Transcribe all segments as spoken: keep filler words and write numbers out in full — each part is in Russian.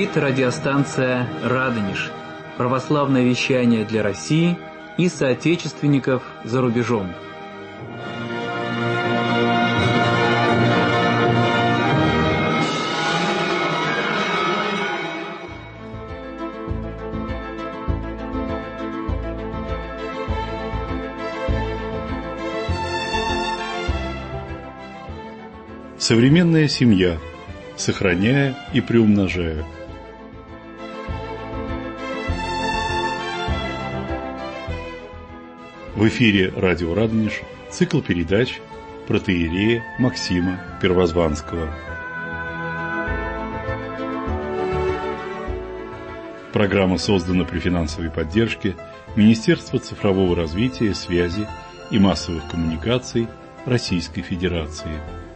Говорит радиостанция «Радонеж». Православное вещание для России и соотечественников за рубежом. Современная семья, сохраняя и приумножая. В эфире радио «Радонеж» цикл передач протоиерея Максима Первозванского. Программа создана при финансовой поддержке Министерства цифрового развития, связи и массовых коммуникаций Российской Федерации.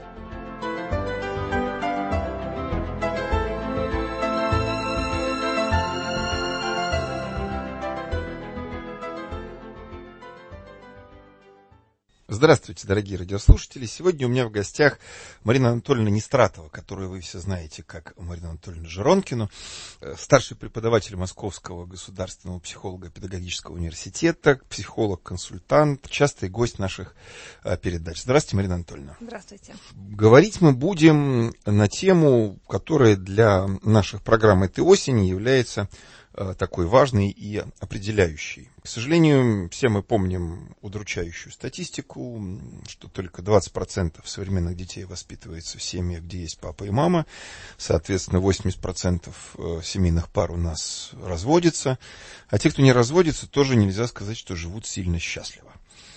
Здравствуйте, дорогие радиослушатели. Сегодня у меня в гостях Марина Анатольевна Нестратова, которую вы все знаете как Марину Анатольевну Жиронкину, старший преподаватель Московского государственного психолого-педагогического университета, психолог-консультант, частый гость наших передач. Здравствуйте, Марина Анатольевна. Здравствуйте. Говорить мы будем на тему, которая для наших программ этой осени является такой важный и определяющий. К сожалению, все мы помним удручающую статистику, что только двадцать процентов современных детей воспитывается в семьях, где есть папа и мама. Соответственно, восемьдесят процентов семейных пар у нас разводятся. А те, кто не разводится, тоже нельзя сказать, что живут сильно счастливо.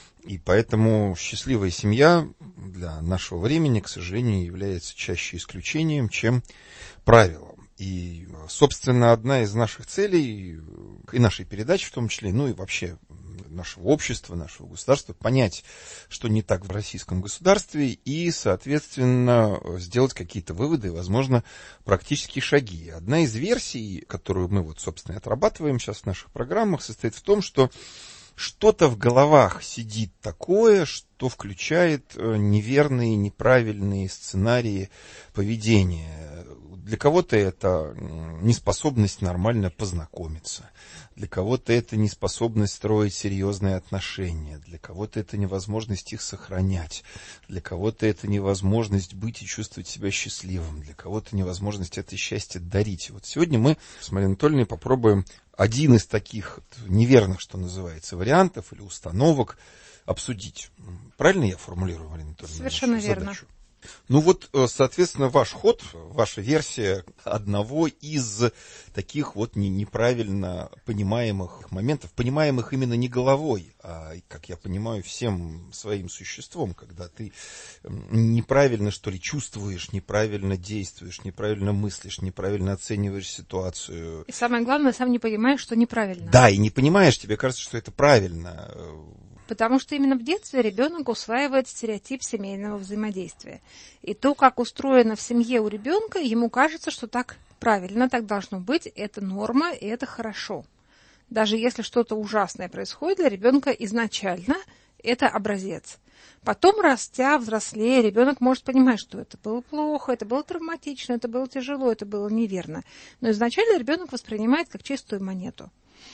И поэтому счастливая семья для нашего времени, к сожалению, является чаще исключением, чем правилом. И, собственно, одна из наших целей, и нашей передачи в том числе, ну и вообще нашего общества, нашего государства, понять, что не так в российском государстве, и, соответственно, сделать какие-то выводы, возможно, практические шаги. Одна из версий, которую мы, вот, собственно, отрабатываем сейчас в наших программах, состоит в том, что что-то в головах сидит такое, что включает неверные, неправильные сценарии поведения. Для кого-то это неспособность нормально познакомиться, для кого-то это неспособность строить серьезные отношения, для кого-то это невозможность их сохранять, для кого-то это невозможность быть и чувствовать себя счастливым, для кого-то невозможность это счастье дарить. Вот сегодня мы с Мариной Анатольевной попробуем один из таких неверных, что называется, вариантов или установок обсудить. Правильно я формулирую, Марина Анатольевна? Совершенно верно. Задачу? Ну вот, соответственно, ваш ход, ваша версия одного из таких вот неправильно понимаемых моментов, понимаемых именно не головой, а, как я понимаю, всем своим существом, когда ты неправильно, что ли, чувствуешь, неправильно действуешь, неправильно мыслишь, неправильно оцениваешь ситуацию. И самое главное, сам не понимаешь, что неправильно. Да, и не понимаешь, тебе кажется, что это правильно. Потому что именно в детстве ребенок усваивает стереотип семейного взаимодействия. И то, как устроено в семье у ребенка, ему кажется, что так правильно, так должно быть, это норма, и это хорошо. Даже если что-то ужасное происходит, для ребенка изначально это образец. Потом, растя, взрослее, ребенок может понимать, что это было плохо, это было травматично, это было тяжело, это было неверно. Но изначально ребенок воспринимает как чистую монету.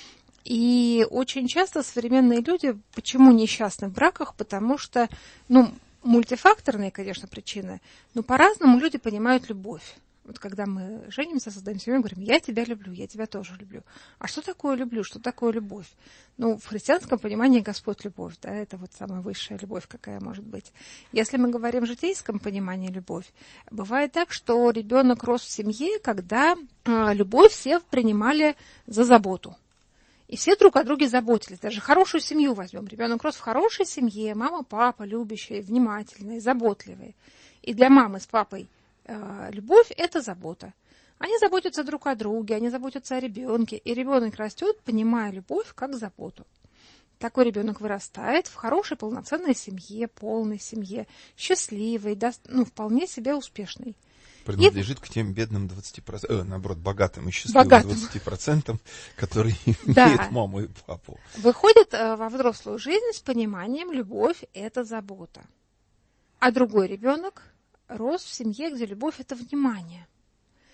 И очень часто современные люди, почему несчастны в браках, потому что, ну, мультифакторные, конечно, причины, но по-разному люди понимают любовь. Вот когда мы женимся, создаем семью, говорим, я тебя люблю, я тебя тоже люблю. А что такое люблю, что такое любовь? Ну, в христианском понимании Господь любовь, да, это вот самая высшая любовь, какая может быть. Если мы говорим в житейском понимании любовь, бывает так, что ребенок рос в семье, когда э, любовь все принимали за заботу. И все друг о друге заботились. Даже хорошую семью возьмем. Ребенок рос в хорошей семье, мама, папа любящие, внимательные, заботливые. И для мамы с папой э, любовь – это забота. Они заботятся друг о друге, они заботятся о ребенке. И ребенок растет, понимая любовь как заботу. Такой ребенок вырастает в хорошей, полноценной семье, полной семье, счастливой, да, ну, вполне себе успешной. Принадлежит и... к тем бедным двадцати процентам, э, наоборот, богатым и счастливым богатым. двадцати процентам, которые да. имеют маму и папу. Выходит э, во взрослую жизнь с пониманием, любовь – это забота. А другой ребенок рос в семье, где любовь – это внимание.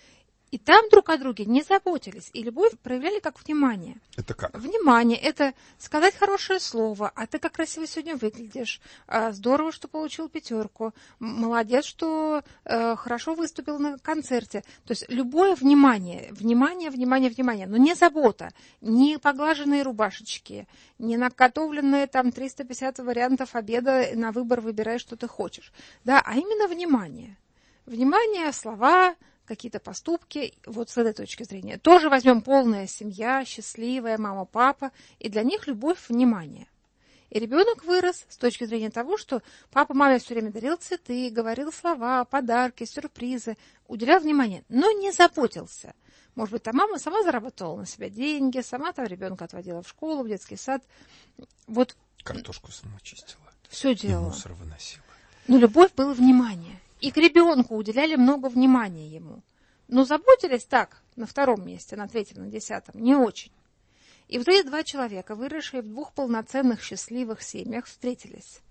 И там друг о друге не заботились, и любовь проявляли как внимание. Это как? Внимание – это сказать хорошее слово, а ты как красиво сегодня выглядишь, а, здорово, что получил пятерку, молодец, что э, хорошо выступил на концерте. То есть любое внимание, внимание, внимание, внимание, но не забота, не поглаженные рубашечки, не наготовленные там триста пятьдесят вариантов обеда, на выбор выбирай, что ты хочешь, да, а именно внимание. Внимание, слова, какие-то поступки, вот с этой точки зрения. Тоже возьмем полная семья, счастливая мама, папа, и для них любовь, внимание. И ребенок вырос с точки зрения того, что папа маме все время дарил цветы, говорил слова, подарки, сюрпризы, уделял внимание, но не заботился. Может быть, там мама сама зарабатывала на себя деньги, сама там ребенка отводила в школу, в детский сад. Вот. Картошку сама чистила. Все делала. И мусор выносила. Но любовь было внимание. И к ребенку уделяли много внимания ему. Но заботились так, на втором месте, на третьем, на десятом, не очень. И вот эти два человека, выросшие в двух полноценных счастливых семьях, встретились.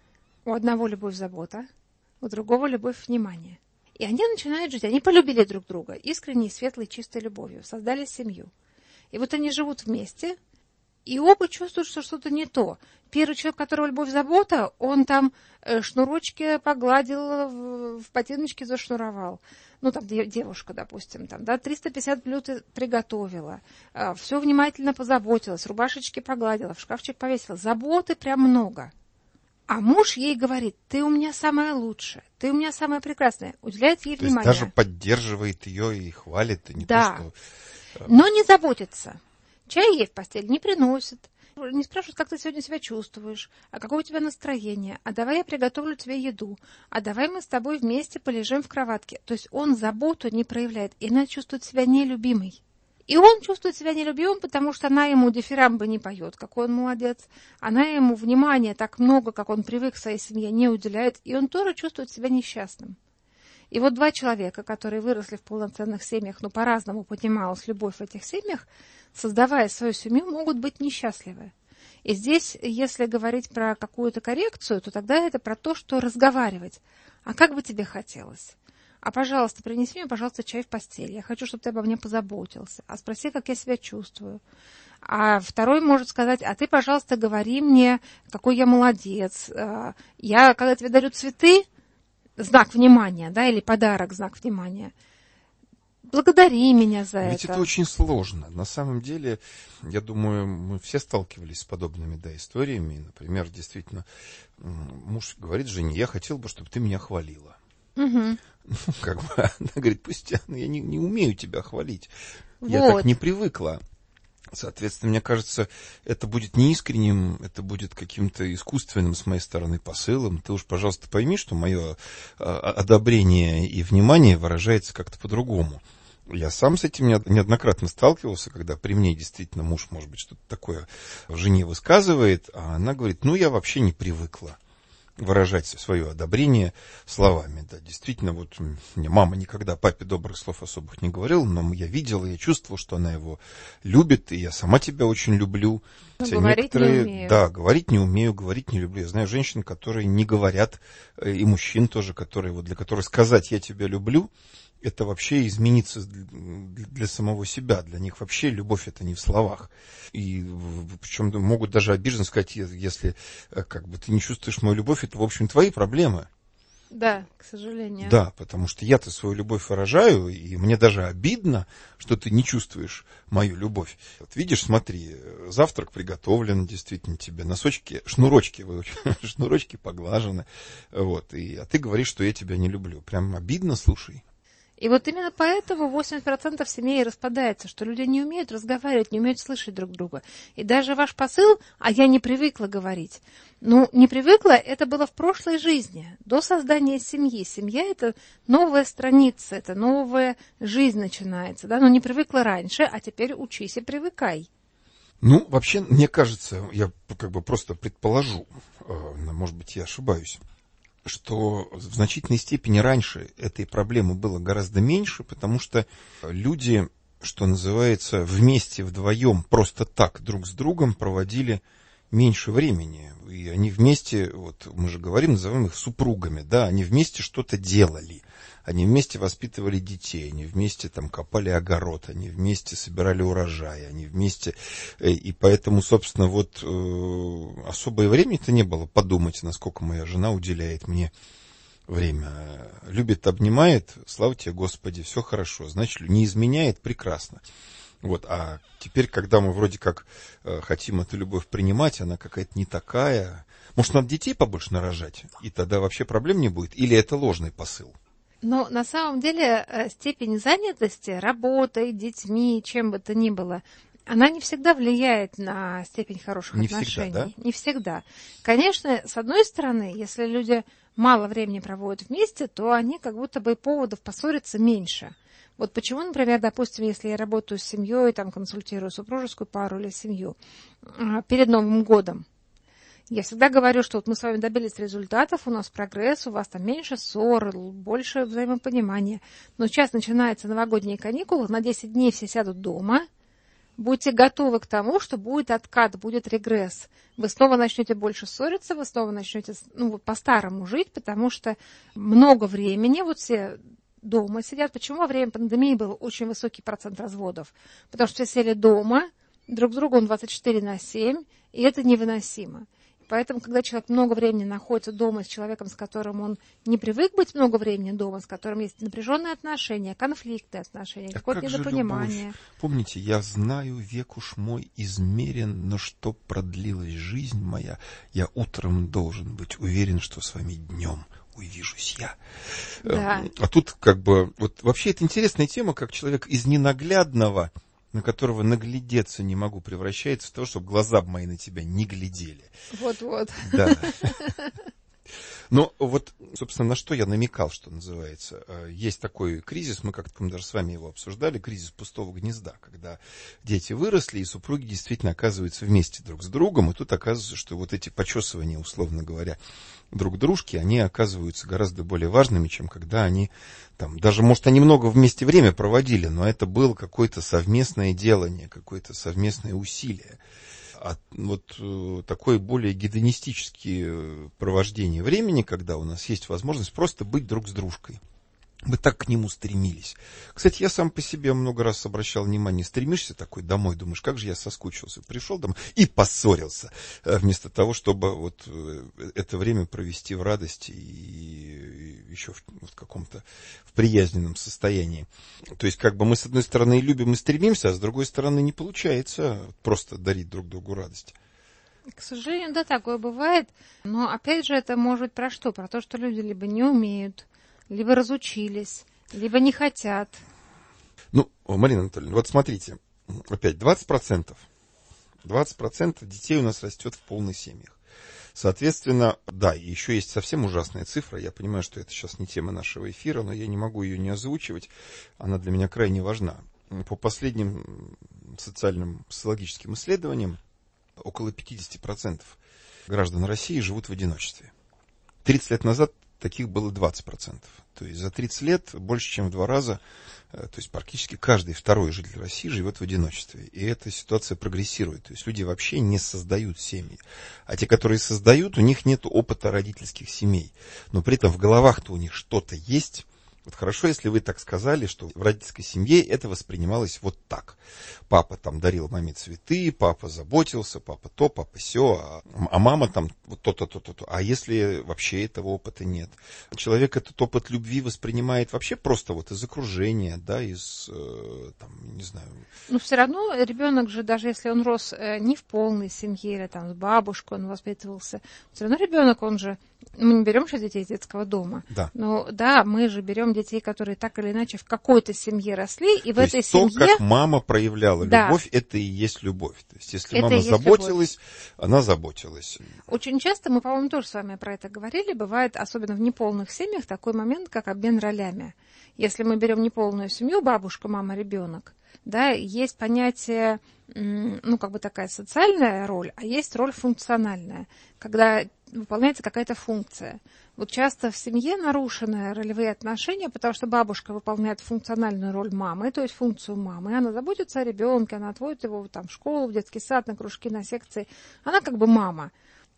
У одного любовь, забота, у другого любовь, внимание. И они начинают жить, они полюбили друг друга, искренней, светлой, чистой любовью, создали семью. И вот они живут вместе, и оба чувствуют, что что-то не то. Первый человек, у которого любовь, забота, он там шнурочки погладил, в ботиночки зашнуровал. Ну, там девушка, допустим, там, да, триста пятьдесят блюд приготовила, все внимательно позаботилась, рубашечки погладила, в шкафчик повесила. Заботы прям много. А муж ей говорит: ты у меня самая лучшая, ты у меня самая прекрасная. Уделяет ей то внимание. Есть даже поддерживает ее и хвалит, и не да. то, что... Но не заботится. Чай ей в постель не приносит. Не спрашивают, как ты сегодня себя чувствуешь, а какое у тебя настроение, а давай я приготовлю тебе еду, а давай мы с тобой вместе полежим в кроватке. То есть он заботу не проявляет, и она чувствует себя нелюбимой. И он чувствует себя нелюбимым, потому что она ему дифирамбы не поет, какой он молодец. Она ему внимания так много, как он привык к своей семье, не уделяет, и он тоже чувствует себя несчастным. И вот два человека, которые выросли в полноценных семьях, но по-разному поднималась любовь в этих семьях, создавая свою семью, могут быть несчастливы. И здесь, если говорить про какую-то коррекцию, то тогда это про то, что разговаривать. А как бы тебе хотелось? А, пожалуйста, принеси мне, пожалуйста, чай в постель. Я хочу, чтобы ты обо мне позаботился. А спроси, как я себя чувствую. А второй может сказать: а ты, пожалуйста, говори мне, какой я молодец. Я, когда тебе дарю цветы, знак внимания, да, или подарок, знак внимания, благодари меня за Ведь это. это очень сложно. На самом деле, я думаю, мы все сталкивались с подобными, да, историями. Например, действительно, муж говорит жене: я хотел бы, чтобы ты меня хвалила. Угу. Ну, как бы, она говорит: пусть я не, не умею тебя хвалить. Вот. Я так не привыкла. Соответственно, мне кажется, это будет неискренним, это будет каким-то искусственным с моей стороны посылом. Ты уж, пожалуйста, пойми, что мое одобрение и внимание выражается как-то по-другому. Я сам с этим неоднократно сталкивался, когда при мне действительно муж, может быть, что-то такое жене высказывает, а она говорит: ну, я вообще не привыкла выражать свое одобрение словами. Да, действительно, вот мне мама никогда папе добрых слов особых не говорила, но я видела, я чувствовала, что она его любит, и я сама тебя очень люблю. Но Хотя говорить некоторые, не умею. Да, говорить не умею, говорить не люблю. Я знаю женщин, которые не говорят, и мужчин тоже, которые, вот, для которых сказать «я тебя люблю» — это вообще измениться для самого себя. Для них вообще любовь — это не в словах. И причем могут даже обиженно сказать: если как бы ты не чувствуешь мою любовь, это, в общем, твои проблемы. Да, к сожалению. Да, потому что я-то свою любовь выражаю, и мне даже обидно, что ты не чувствуешь мою любовь. Вот видишь, смотри, завтрак приготовлен действительно тебе, носочки, шнурочки, шнурочки поглажены, вот, и, а ты говоришь, что я тебя не люблю. Прям обидно, слушай. И вот именно поэтому восемьдесят процентов семей распадается, что люди не умеют разговаривать, не умеют слышать друг друга. И даже ваш посыл: а я не привыкла говорить. Ну, не привыкла, это было в прошлой жизни, до создания семьи. Семья — это новая страница, это новая жизнь начинается. Да? Но не привыкла раньше, а теперь учись и привыкай. Ну, вообще, мне кажется, я как бы просто предположу, может быть, я ошибаюсь, что в значительной степени раньше этой проблемы было гораздо меньше, потому что люди, что называется, вместе, вдвоем, просто так друг с другом проводили меньше времени. И они вместе, вот мы же говорим, называем их супругами, да, они вместе что-то делали. Они вместе воспитывали детей, они вместе там копали огород, они вместе собирали урожай, они вместе... И поэтому, собственно, вот особое времени-то не было подумать, насколько моя жена уделяет мне время. Любит, обнимает, слава тебе, Господи, все хорошо. Значит, не изменяет, прекрасно. Вот, а теперь, когда мы вроде как э, хотим эту любовь принимать, она какая-то не такая. Может, надо детей побольше нарожать, и тогда вообще проблем не будет? Или это ложный посыл? Но на самом деле степень занятости работой, детьми, чем бы то ни было, она не всегда влияет на степень хороших не отношений. Всегда, да? Не всегда. Конечно, с одной стороны, если люди мало времени проводят вместе, то они как будто бы поводов поссориться меньше. Вот почему, например, допустим, если я работаю с семьей, там, консультирую супружескую пару или семью перед Новым годом, я всегда говорю, что вот мы с вами добились результатов, у нас прогресс, у вас там меньше ссор, больше взаимопонимания. Но сейчас начинаются новогодние каникулы, на десять дней все сядут дома. Будьте готовы к тому, что будет откат, будет регресс. Вы снова начнете больше ссориться, вы снова начнете ну, по-старому жить, потому что много времени, вот все дома сидят. Почему во время пандемии был очень высокий процент разводов? Потому что все сели дома, друг с другом двадцать четыре на семь, и это невыносимо. Поэтому, когда человек много времени находится дома с человеком, с которым он не привык быть много времени дома, с которым есть напряженные отношения, конфликтные отношения, а какое-то как недопонимание. Любовь? Помните, я знаю, век уж мой измерен, но чтоб продлилась жизнь моя, я утром должен быть уверен, что с вами днем увижусь я. Да. А тут как бы, вот вообще это интересная тема, как человек из ненаглядного, на которого наглядеться не могу, превращается в то, чтобы глаза мои на тебя не глядели. Вот-вот. Да. Но вот, собственно, на что я намекал, что называется. Есть такой кризис, мы как-то даже с вами его обсуждали, кризис пустого гнезда, когда дети выросли, и супруги действительно оказываются вместе друг с другом, и тут оказывается, что вот эти почесывания, условно говоря, друг дружки, они оказываются гораздо более важными, чем когда они там, даже, может, они много вместе время проводили, но это было какое-то совместное делание, какое-то совместное усилие. А вот э, такое более гедонистическое провождение времени, когда у нас есть возможность просто быть друг с дружкой. Мы так к нему стремились. Кстати, я сам по себе много раз обращал внимание, стремишься такой домой, думаешь, как же я соскучился. Пришел домой и поссорился, вместо того, чтобы вот это время провести в радости и еще в, в каком-то в приязненном состоянии. То есть, как бы мы с одной стороны любим и стремимся, а с другой стороны не получается просто дарить друг другу радость. К сожалению, да, такое бывает. Но опять же, это может быть про что? Про то, что люди либо не умеют, либо разучились, либо не хотят. Ну, Марина Анатольевна, вот смотрите, опять двадцать процентов. двадцать процентов детей у нас растет в полных семьях. Соответственно, да, и еще есть совсем ужасная цифра. Я понимаю, что это сейчас не тема нашего эфира, но я не могу ее не озвучивать. Она для меня крайне важна. По последним социальным социологическим исследованиям, около пятьдесят процентов граждан России живут в одиночестве. тридцать лет назад таких было двадцать процентов. То есть за тридцать лет больше, чем в два раза, то есть практически каждый второй житель России живет в одиночестве. И эта ситуация прогрессирует. То есть люди вообще не создают семьи. А те, которые создают, у них нет опыта родительских семей. Но при этом в головах-то у них что-то есть. Вот хорошо, если вы так сказали, что в родительской семье это воспринималось вот так. Папа там дарил маме цветы, папа заботился, папа то, папа сё, а, а мама там вот то-то, то-то, то. А если вообще этого опыта нет? Человек этот опыт любви воспринимает вообще просто вот из окружения, да, из, э, там, не знаю. Но все равно ребенок же, даже если он рос э, не в полной семье, или там с бабушкой он воспитывался, все равно ребенок, он же, мы не берем сейчас детей из детского дома. Да. Но да, мы же берем детей, которые так или иначе в какой-то семье росли, и в то этой есть семье... то, как мама проявляла да. любовь, это и есть любовь. То есть если это мама заботилась, любовь. Она заботилась. Очень часто, мы, по-моему, тоже с вами про это говорили, бывает, особенно в неполных семьях, такой момент, как обмен ролями. Если мы берем неполную семью, бабушка, мама, ребенок, да, есть понятие, ну, как бы такая социальная роль, а есть роль функциональная, когда выполняется какая-то функция. Вот часто в семье нарушены ролевые отношения, потому что бабушка выполняет функциональную роль мамы, то есть функцию мамы. Она заботится о ребенке, она отводит его там, в школу, в детский сад, на кружки, на секции. Она как бы мама.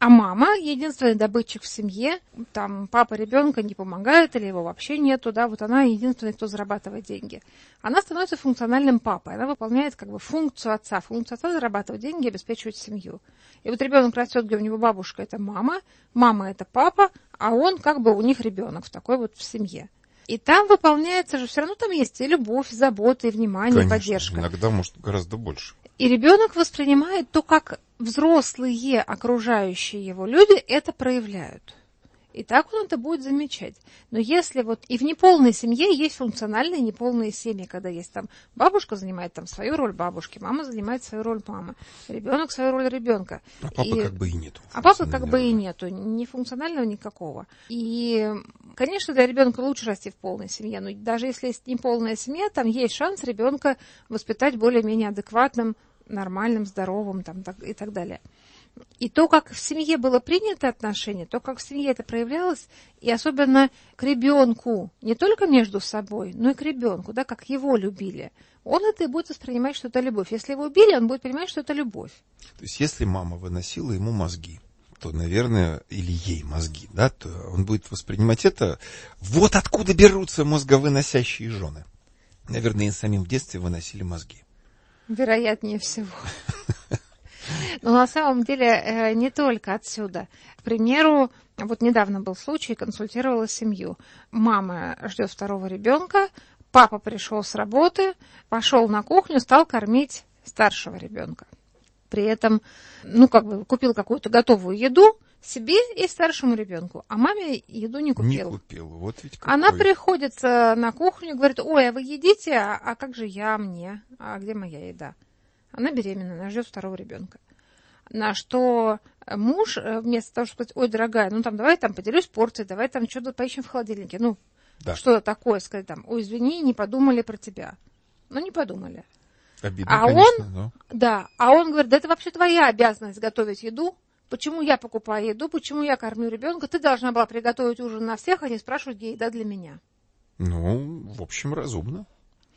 А мама единственный добытчик в семье, там папа ребенка не помогает или его вообще нету, да, вот она единственная, кто зарабатывает деньги. Она становится функциональным папой, она выполняет как бы функцию отца. Функция отца зарабатывать деньги, обеспечивать семью. И вот ребенок растет, где у него бабушка это мама, мама это папа, а он как бы у них ребенок в такой вот в семье. И там выполняется же, все равно там есть и любовь, и забота, и внимание, Конечно, и поддержка. Иногда, может, гораздо больше. И ребенок воспринимает то, как взрослые, окружающие его люди это проявляют. И так он это будет замечать. Но если вот и в неполной семье есть функциональные неполные семьи, когда есть там бабушка занимает там свою роль бабушки, мама занимает свою роль мамы, ребенок свою роль ребенка. А папы и, как бы и нету. А папы как бы и нету, ни функционального никакого. И, конечно, для ребенка лучше расти в полной семье, но даже если есть неполная семья, там есть шанс ребенка воспитать более-менее адекватным, нормальным, здоровым там, так, и так далее. И то, как в семье было принято отношение, то, как в семье это проявлялось, и особенно к ребенку, не только между собой, но и к ребенку, да, как его любили, он это и будет воспринимать, что это любовь. Если его убили, он будет понимать, что это любовь. То есть, если мама выносила ему мозги, то, наверное, или ей мозги, да, то он будет воспринимать это, вот откуда берутся мозговыносящие жены. Наверное, и самим в детстве выносили мозги. Вероятнее всего. Но на самом деле не только отсюда. К примеру, вот недавно был случай, консультировала семью. Мама ждет второго ребенка, папа пришел с работы, пошел на кухню, стал кормить старшего ребенка. При этом, ну, как бы купил какую-то готовую еду себе и старшему ребенку, а маме еду не купил. Не купил, вот ведь какой. Она приходит на кухню и говорит: ой, а вы едите, а, а как же я, мне, а где моя еда? Она беременна, она ждет второго ребенка. На что муж, вместо того, чтобы сказать: ой, дорогая, ну там давай там поделюсь порцией, давай там что-то поищем в холодильнике. Ну, да. Что-то такое, сказать там: ой, извини, не подумали про тебя. Ну, не подумали. Обидно, а конечно, он, но... да, а он говорит: да это вообще твоя обязанность готовить еду. Почему я покупаю еду, почему я кормлю ребенка? Ты должна была приготовить ужин на всех, а не спрашивать, где еда для меня. Ну, в общем, разумно.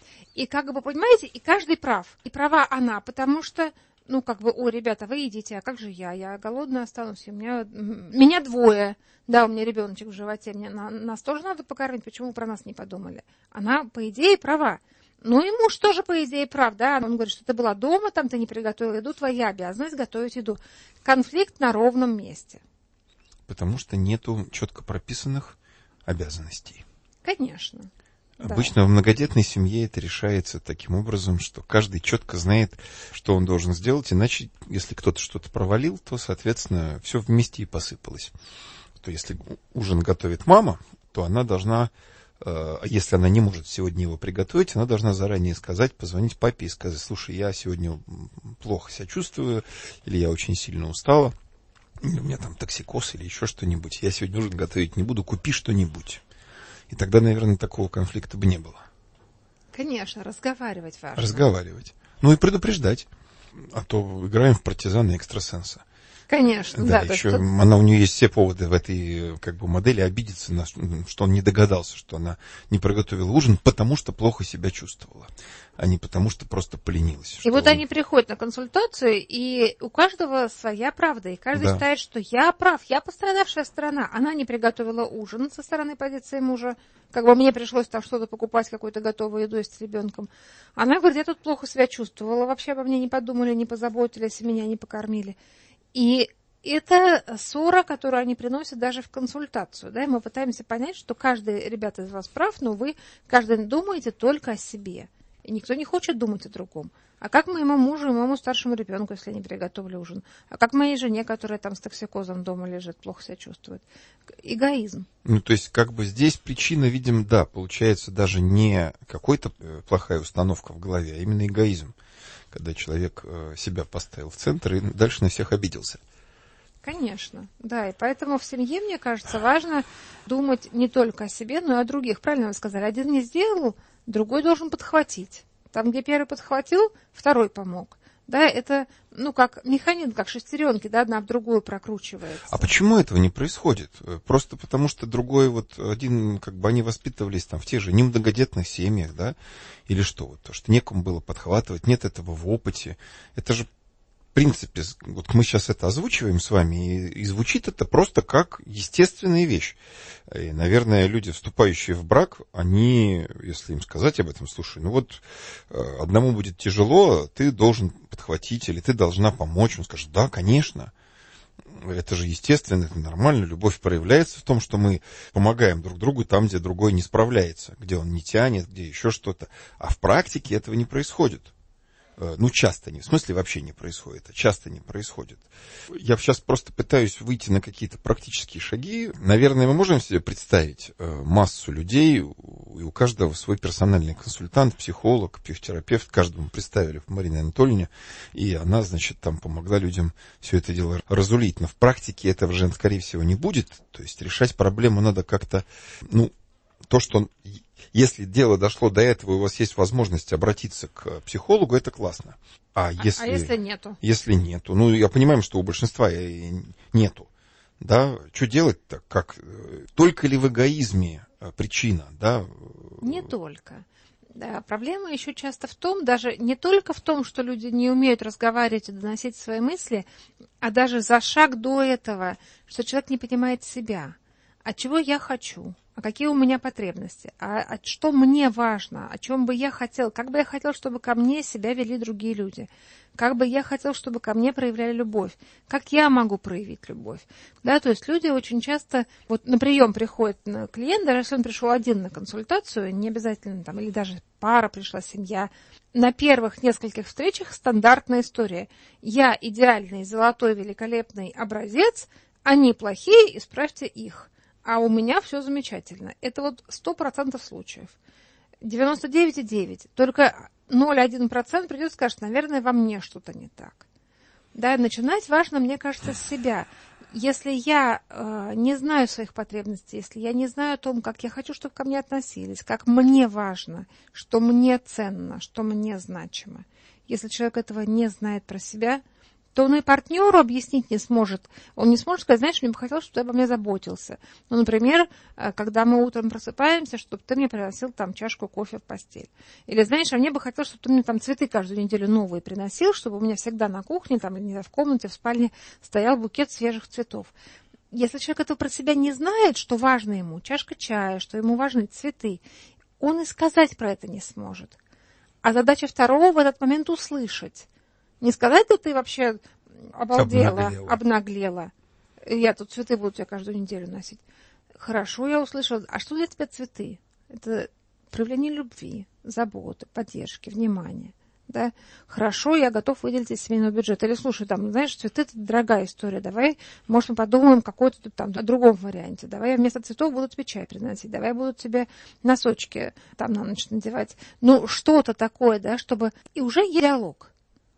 И как бы, понимаете, и каждый прав. И права она, потому что, ну, как бы, ой, ребята, вы едите, а как же я? Я голодная останусь, у меня, меня двое. Да, у меня ребеночек в животе, мне, на, нас тоже надо покормить, почему вы про нас не подумали? Она, по идее, права. Ну, и муж тоже, по идее, прав, да. Он говорит, что ты была дома, там ты не приготовила еду, твоя обязанность готовить еду. Конфликт на ровном месте. Потому что нету четко прописанных обязанностей. Конечно. Обычно да. В многодетной семье это решается таким образом, что каждый четко знает, что он должен сделать, иначе, если кто-то что-то провалил, то, соответственно, все вместе и посыпалось. То если ужин готовит мама, то она должна, если она не может сегодня его приготовить, она должна заранее сказать, позвонить папе и сказать: слушай, я сегодня плохо себя чувствую, или я очень сильно устала, или у меня там токсикоз, или еще что-нибудь, я сегодня ужин готовить не буду, купи что-нибудь. И тогда, наверное, такого конфликта бы не было. Конечно, разговаривать важно. Разговаривать. Ну и предупреждать. А то играем в партизана и экстрасенса. Конечно, да. да Еще что... она, у нее есть все поводы в этой как бы модели обидеться, на, что он не догадался, что она не приготовила ужин, потому что плохо себя чувствовала, а не потому что просто поленилась. И вот он... они приходят на консультацию, и у каждого своя правда, и каждый да. считает, что я прав, я пострадавшая сторона. Она не приготовила ужин со стороны позиции мужа, как бы мне пришлось там что-то покупать, какую-то готовую еду с ребенком. Она говорит: я тут плохо себя чувствовала, вообще обо мне не подумали, не позаботились, меня не покормили. И это ссора, которую они приносят даже в консультацию. Да? И мы пытаемся понять, что каждый, ребята, из вас прав, но вы, каждый думаете только о себе. И никто не хочет думать о другом. А как моему мужу и моему старшему ребенку, если они приготовили ужин? А как моей жене, которая там с токсикозом дома лежит, плохо себя чувствует? Эгоизм. Ну, то есть, как бы здесь причина, видимо, да, получается даже не какая-то плохая установка в голове, а именно эгоизм. Когда человек себя поставил в центр и дальше на всех обиделся. Конечно, да. И поэтому в семье, мне кажется, важно думать не только о себе, но и о других. Правильно вы сказали. Один не сделал, другой должен подхватить. Там, где первый подхватил, второй помог. Да, это, ну, как механизм, как шестеренки, да, одна в другую прокручивается. А почему этого не происходит? Просто потому, что другой, вот один, как бы они воспитывались там в тех же немногодетных семьях, да, или что? Вот, то, что некому было подхватывать, нет этого в опыте. Это же принципе, вот мы сейчас это озвучиваем с вами, и, и звучит это просто как естественная вещь. И, наверное, люди, вступающие в брак, они, если им сказать об этом, слушай, ну вот одному будет тяжело, ты должен подхватить или ты должна помочь. Он скажет, да, конечно. Это же естественно, это нормально. Любовь проявляется в том, что мы помогаем друг другу там, где другой не справляется, где он не тянет, где еще что-то. А в практике этого не происходит. Ну, часто не, в смысле вообще не происходит, а часто не происходит. Я сейчас просто пытаюсь выйти на какие-то практические шаги. Наверное, мы можем себе представить массу людей, и у каждого свой персональный консультант, психолог, психотерапевт, каждому представили в Марине Анатольевне, и она, значит, там помогла людям все это дело разулить. Но в практике этого же, скорее всего, не будет. То есть решать проблему надо как-то, ну, то, что... Если дело дошло до этого, и у вас есть возможность обратиться к психологу, это классно. А если, а если нету? Если нету. Ну, я понимаю, что у большинства нету. Да? Что делать-то? Как? Только ли в эгоизме причина? Да? Не только. Да, проблема еще часто в том, даже не только в том, что люди не умеют разговаривать и доносить свои мысли, а даже за шаг до этого, что человек не понимает себя. А чего я хочу? А какие у меня потребности? А, а что мне важно? О чем бы я хотел? Как бы я хотел, чтобы ко мне себя вели другие люди? Как бы я хотел, чтобы ко мне проявляли любовь? Как я могу проявить любовь? Да, то есть люди очень часто вот на прием приходит клиент, даже если он пришел один на консультацию, не обязательно там, или даже пара пришла, семья. На первых нескольких встречах стандартная история. Я идеальный, золотой, великолепный образец, они плохие, исправьте их. А у меня все замечательно. Это вот сто процентов случаев. девяносто девять целых девять десятых. Только ноль целых один десятый процент придет и скажет, наверное, во мне что-то не так. Да, начинать важно, мне кажется, с себя. Если я э, не знаю своих потребностей, если я не знаю о том, как я хочу, чтобы ко мне относились, как мне важно, что мне ценно, что мне значимо. Если человек этого не знает про себя, то он и партнеру объяснить не сможет. Он не сможет сказать, знаешь, мне бы хотелось, чтобы ты обо мне заботился. Ну, например, когда мы утром просыпаемся, чтобы ты мне приносил там чашку кофе в постель. Или, знаешь, а мне бы хотелось, чтобы ты мне там цветы каждую неделю новые приносил, чтобы у меня всегда на кухне, там, или не знаю, в комнате, в спальне стоял букет свежих цветов. Если человек этого про себя не знает, что важно ему, чашка чая, что ему важны цветы, он и сказать про это не сможет. А задача второго в этот момент услышать. Не сказать, что ты вообще обалдела, обнаглела. обнаглела. Я тут цветы буду тебе каждую неделю носить. Хорошо, я услышала. А что для тебя цветы? Это проявление любви, заботы, поддержки, внимания. Да? Хорошо, я готов выделить из семейного бюджета. Или, слушай, там, знаешь, цветы – это дорогая история. Давай, может, мы подумаем какой-то там о другом варианте. Давай я вместо цветов буду тебе чай приносить. Давай я буду тебе носочки там на ночь надевать. Ну, что-то такое, да, чтобы... И уже есть диалог.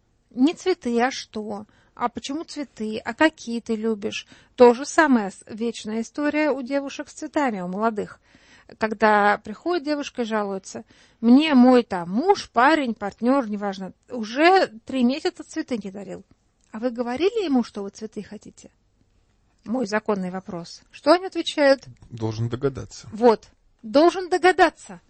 Не цветы, а что? А почему цветы? А какие ты любишь? То же самое вечная история у девушек с цветами, у молодых. Когда приходит девушка и жалуется, мне мой там муж, парень, партнер, неважно, уже три месяца цветы не дарил. А вы говорили ему, что вы цветы хотите? Мой законный вопрос. Что они отвечают? Должен догадаться. Вот, должен догадаться.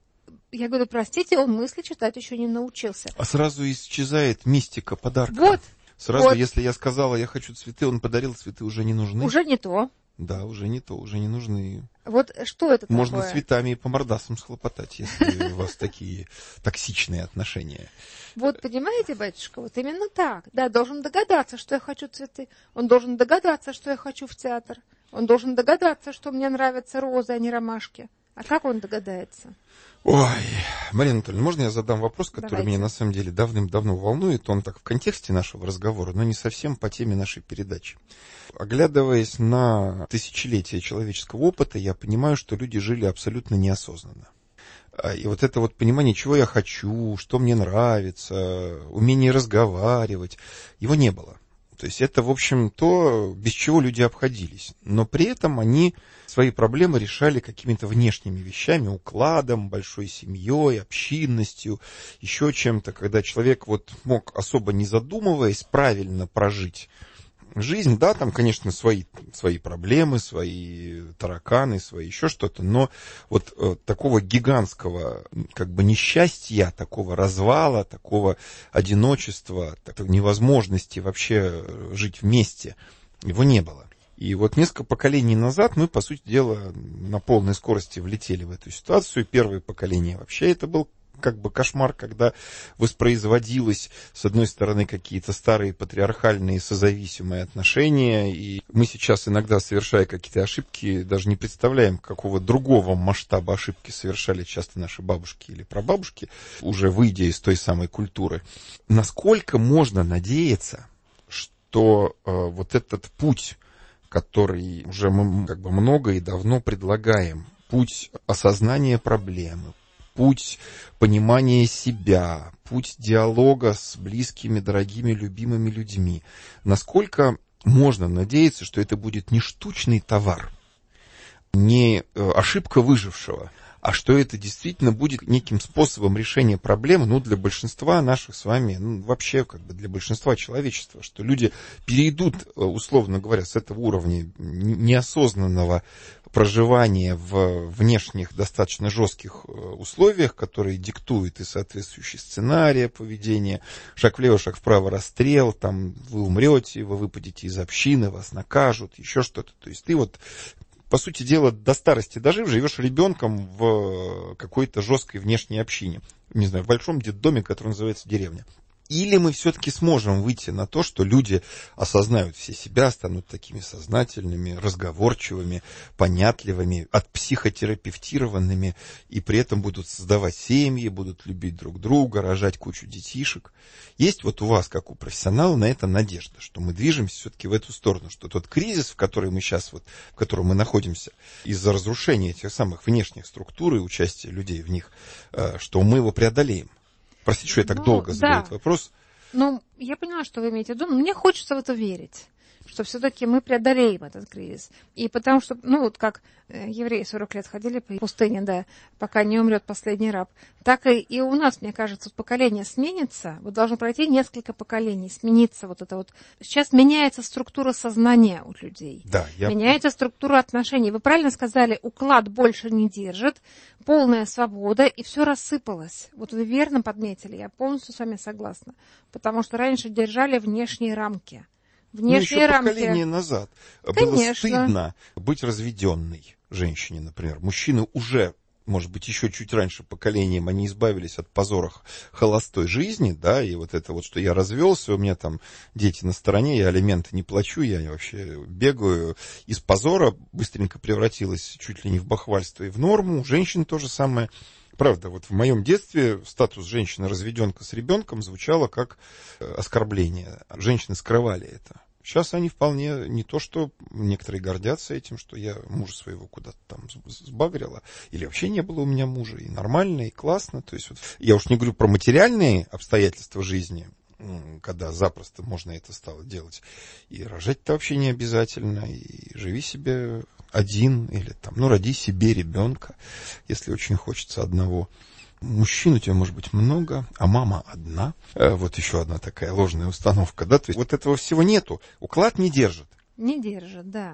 Я говорю, простите, он мысли читать еще не научился. А сразу исчезает мистика подарка. Вот. Сразу, вот. Если я сказала, я хочу цветы, он подарил цветы, уже не нужны. Уже не то. Да, уже не то, уже не нужны. Вот что это Можно такое? цветами и по мордасам схлопотать, если у вас такие токсичные отношения. Вот, понимаете, батюшка, вот именно так. Да, должен догадаться, что я хочу цветы. Он должен догадаться, что я хочу в театр. Он должен догадаться, что мне нравятся розы, а не ромашки. А как он догадается? Ой, Марина Анатольевна, можно я задам вопрос, который Давайте. меня на самом деле давным-давно волнует? Он так в контексте нашего разговора, но не совсем по теме нашей передачи. Оглядываясь на тысячелетия человеческого опыта, я понимаю, что люди жили абсолютно неосознанно. И вот это вот понимание, чего я хочу, что мне нравится, умение разговаривать, его не было. То есть это, в общем, то, без чего люди обходились. Но при этом они свои проблемы решали какими-то внешними вещами, укладом, большой семьей, общинностью, еще чем-то, когда человек вот мог, особо не задумываясь, правильно прожить жизнь, да, там, конечно, свои, свои проблемы, свои тараканы, свои еще что-то, но вот э, такого гигантского, как бы, несчастья, такого развала, такого одиночества, такой невозможности вообще жить вместе, его не было. И вот несколько поколений назад мы, по сути дела, на полной скорости влетели в эту ситуацию. Первое поколение вообще это был как бы кошмар, когда воспроизводилось, с одной стороны, какие-то старые патриархальные созависимые отношения, и мы сейчас иногда, совершая какие-то ошибки, даже не представляем, какого другого масштаба ошибки совершали часто наши бабушки или прабабушки, уже выйдя из той самой культуры. Насколько можно надеяться, что э, вот этот путь, который уже мы как бы много и давно предлагаем, путь осознания проблемы, путь понимания себя, путь диалога с близкими, дорогими, любимыми людьми. Насколько можно надеяться, что это будет не штучный товар, не ошибка выжившего, а что это действительно будет неким способом решения проблемы, ну, для большинства наших с вами, ну, вообще, как бы для большинства человечества, что люди перейдут, условно говоря, с этого уровня неосознанного проживания в внешних достаточно жестких условиях, которые диктуют и соответствующий сценарий поведения, шаг влево, шаг вправо, расстрел, там вы умрете, вы выпадете из общины, вас накажут, еще что-то. То есть ты вот, по сути дела, до старости дожив, живешь ребенком в какой-то жесткой внешней общине. Не знаю, в большом детдоме, который называется деревня. Или мы все-таки сможем выйти на то, что люди осознают все себя, станут такими сознательными, разговорчивыми, понятливыми, отпсихотерапевтированными, и при этом будут создавать семьи, будут любить друг друга, рожать кучу детишек. Есть вот у вас, как у профессионала, на это надежда, что мы движемся все-таки в эту сторону, что тот кризис, в который мы сейчас, вот, в котором мы находимся, из-за разрушения этих самых внешних структур и участия людей в них, что мы его преодолеем. Простите, что я так ну, долго задаю да. этот вопрос. Ну, я поняла, что вы имеете в виду, но мне хочется в это верить, что все-таки мы преодолеем этот кризис. И потому что, ну, вот как евреи сорок лет ходили по пустыне, да, пока не умрет последний раб, так и, и у нас, мне кажется, поколение сменится, вот должно пройти несколько поколений, смениться вот это вот. Сейчас меняется структура сознания у людей, да, я... меняется структура отношений. Вы правильно сказали, уклад больше не держит, полная свобода, и все рассыпалось. Вот вы верно подметили, я полностью с вами согласна, потому что раньше держали внешние рамки. Внешние ну, еще рамки. поколение назад Конечно. Было стыдно быть разведенной женщине, например. Мужчины уже, может быть, еще чуть раньше поколением, они избавились от позора холостой жизни, да, и вот это вот, что я развелся, у меня там дети на стороне, я алименты не плачу, я вообще бегаю. Из позора быстренько превратилось чуть ли не в бахвальство и в норму. У женщин то же самое. Правда, вот в моем детстве статус женщины-разведенка с ребенком звучало как оскорбление. Женщины скрывали это. Сейчас они вполне не то, что некоторые гордятся этим, что я мужа своего куда-то там сбагрила, или вообще не было у меня мужа, и нормально, и классно. То есть вот, я уж не говорю про материальные обстоятельства жизни, когда запросто можно это стало делать. И рожать-то вообще не обязательно, и живи себе один, или там, ну, роди себе ребенка, если очень хочется одного. Мужчин у тебя может быть много, а мама одна. Вот еще одна такая ложная установка, да, то есть вот этого всего нету, уклад не держит. Не держит, да.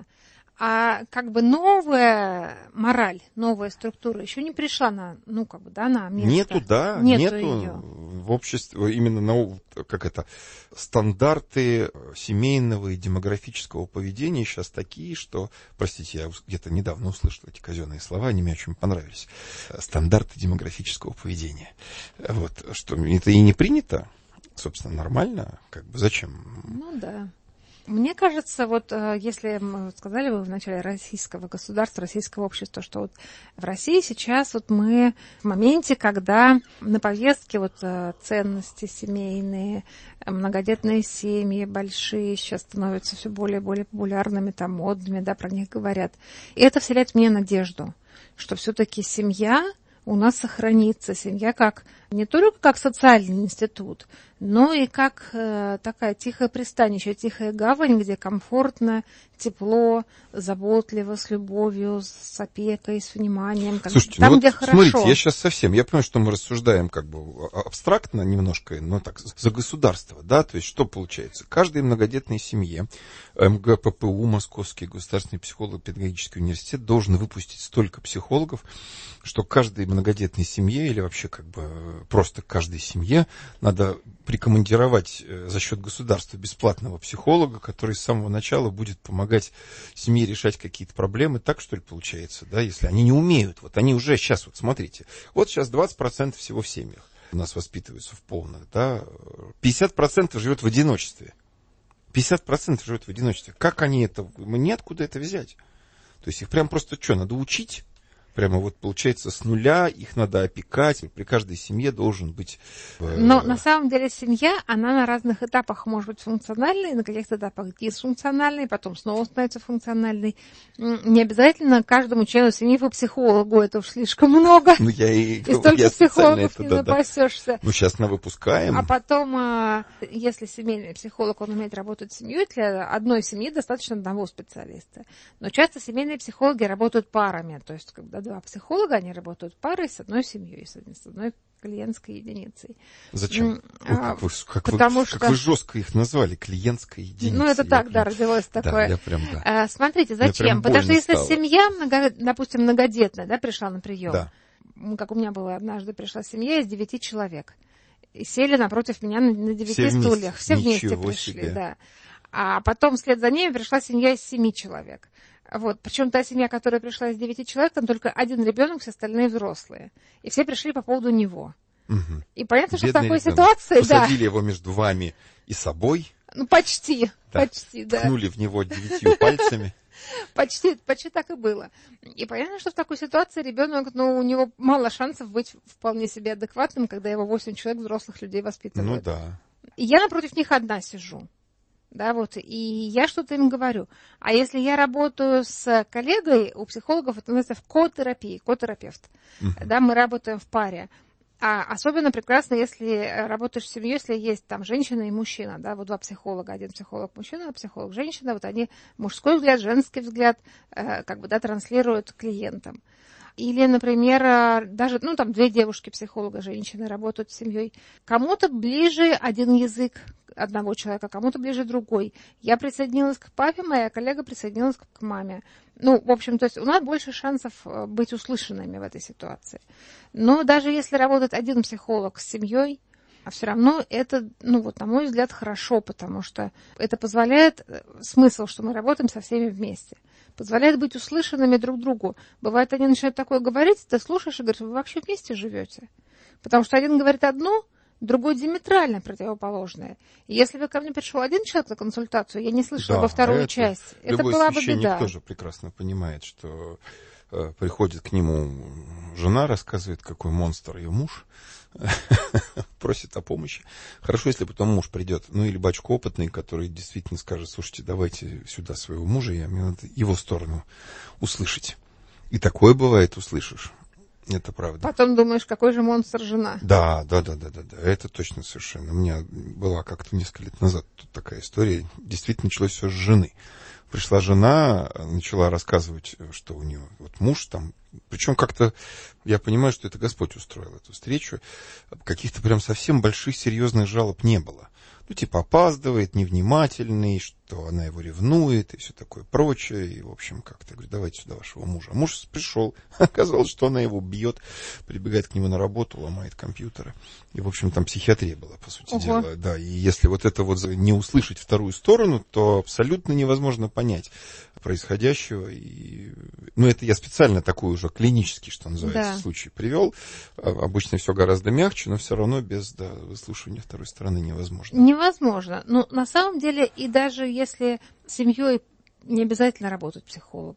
А как бы новая мораль, новая структура еще не пришла на, ну, как бы, да, на место. Нету, да, нету, нету ее. В обществе именно, на, как это, стандарты семейного и демографического поведения сейчас такие, что, простите, я где-то недавно услышал эти казенные слова, они мне очень понравились. Стандарты демографического поведения. Вот, что это и не принято, собственно, нормально, как бы, зачем? Ну, да. Мне кажется, вот если мы сказали вы в начале российского государства, российского общества, что вот в России сейчас вот мы в моменте, когда на повестке вот ценности семейные, многодетные семьи большие сейчас становятся все более и более популярными, там модными, да, про них говорят. И это вселяет мне надежду, что все-таки семья у нас сохранится, семья как не только как социальный институт, но и как э, такая тихое пристанище, тихая гавань, где комфортно, тепло, заботливо, с любовью, с опекой, с вниманием. Слушайте, там, ну где вот, хорошо. Смотрите, я сейчас совсем, я понимаю, что мы рассуждаем как бы абстрактно немножко, но так, за государство, да, то есть что получается? Каждой многодетной семье МГППУ, Московский государственный психолого-педагогический университет, должен выпустить столько психологов, что каждой многодетной семье или вообще как бы просто каждой семье надо прикомандировать за счет государства бесплатного психолога, который с самого начала будет помогать семье решать какие-то проблемы. Так, что ли, получается, да, если они не умеют. Вот они уже сейчас, вот смотрите, вот сейчас двадцать процентов всего в семьях у нас воспитываются в полных, да, пятьдесят процентов живет в одиночестве. пятьдесят процентов живет в одиночестве. Как они это, мы неоткуда это взять. То есть их прям просто что, надо учить? Прямо вот получается с нуля, их надо опекать, при каждой семье должен быть... Но на самом деле семья, она на разных этапах может быть функциональной, на каких-то этапах дисфункциональной, потом снова становится функциональной. Не обязательно каждому члену семьи по психологу, это уж слишком много. Ну, я и, и столько я психологов это, не да, запасешься. Да. Ну, сейчас на выпускаем. А потом, если семейный психолог, он умеет работать с семьей, для одной семьи достаточно одного специалиста. Но часто семейные психологи работают парами, то есть когда два психолога, они работают парой с одной семьей, с одной клиентской единицей. Зачем? А, Ой, как вы, как потому вы, что... как вы жестко их назвали, клиентской единицей. Ну, это я так, прям... да, родилось такое. Да, я прям, да. А, смотрите, зачем? Потому что если стало. семья, много, допустим, многодетная, да, пришла на прием, да. как у меня было однажды, пришла семья из девяти человек, и сели напротив меня на, на девяти Все стульях. вместе. Все вместе Ничего пришли, себе. да. А потом вслед за ними пришла семья из семи человек. Вот. Причем та семья, которая пришла из девяти человек, там только один ребенок, все остальные взрослые. И все пришли по поводу него. Угу. И понятно, что Бедный в такой ребенок. ситуации... Посадили да, его между вами и собой. Ну, почти, Да. почти, да. Ткнули в него девятью пальцами. Почти, почти так и было. И понятно, что в такой ситуации ребенок, ну, у него мало шансов быть вполне себе адекватным, когда его восемь человек взрослых людей воспитывают. Ну да. И я напротив них одна сижу. Да, вот, и я что-то им говорю. А если я работаю с коллегой, у психологов это называется в котерапии, котерапевт. Uh-huh. Да, мы работаем в паре. А особенно прекрасно, если работаешь с семьей, если есть там женщина и мужчина, да, вот два психолога, один психолог мужчина, психолог женщина, вот они мужской взгляд, женский взгляд, э, как бы, да, транслируют клиентам. Или, например, даже, ну, там две девушки-психолога, женщины работают с семьей. Кому-то ближе один язык одного человека, кому-то ближе другой. Я присоединилась к папе, моя коллега присоединилась к маме. Ну, в общем, то есть у нас больше шансов быть услышанными в этой ситуации. Но даже если работает один психолог с семьей, а все равно это, ну вот, на мой взгляд, хорошо, потому что это позволяет, смысл, что мы работаем со всеми вместе, позволяет быть услышанными друг другу. Бывает, они начинают такое говорить, ты слушаешь и говоришь, вы вообще вместе живете. Потому что один говорит одно, другой диаметрально противоположное. И если бы ко мне пришел один человек на консультацию, я не слышала да, бы вторую это часть, это любой была бы священник беда. тоже прекрасно понимает, что э, приходит к нему жена, рассказывает, какой монстр ее муж, просит о помощи. Хорошо, если потом муж придет, ну или батюшка опытный, который действительно скажет, слушайте, давайте сюда своего мужа, я, мне надо его сторону услышать. И такое бывает, услышишь. Это правда. Потом думаешь, какой же монстр жена. Да, да, да, да, да, да, это точно совершенно. У меня была как-то несколько лет назад тут такая история. Действительно началось все с жены. Пришла жена, начала рассказывать, что у нее вот муж там, причем как-то, я понимаю, что это Господь устроил эту встречу, каких-то прям совсем больших серьезных жалоб не было. Ну, типа, опаздывает, невнимательный, что она его ревнует и все такое прочее. И, в общем, как-то, говорю, давайте сюда вашего мужа. А муж пришел, оказалось, что она его бьет, прибегает к нему на работу, ломает компьютеры. И, в общем, там психиатрия была, по сути Ого. дела. Да, и если вот это вот не услышать вторую сторону, то абсолютно невозможно понять происходящего. И... Ну, это я специально такой уже клинический, что называется, да. случай привел. Обычно все гораздо мягче, но все равно без да, выслушивания второй стороны невозможно. Невозможно. Но на самом деле, и даже если с семьей не обязательно работать психологу,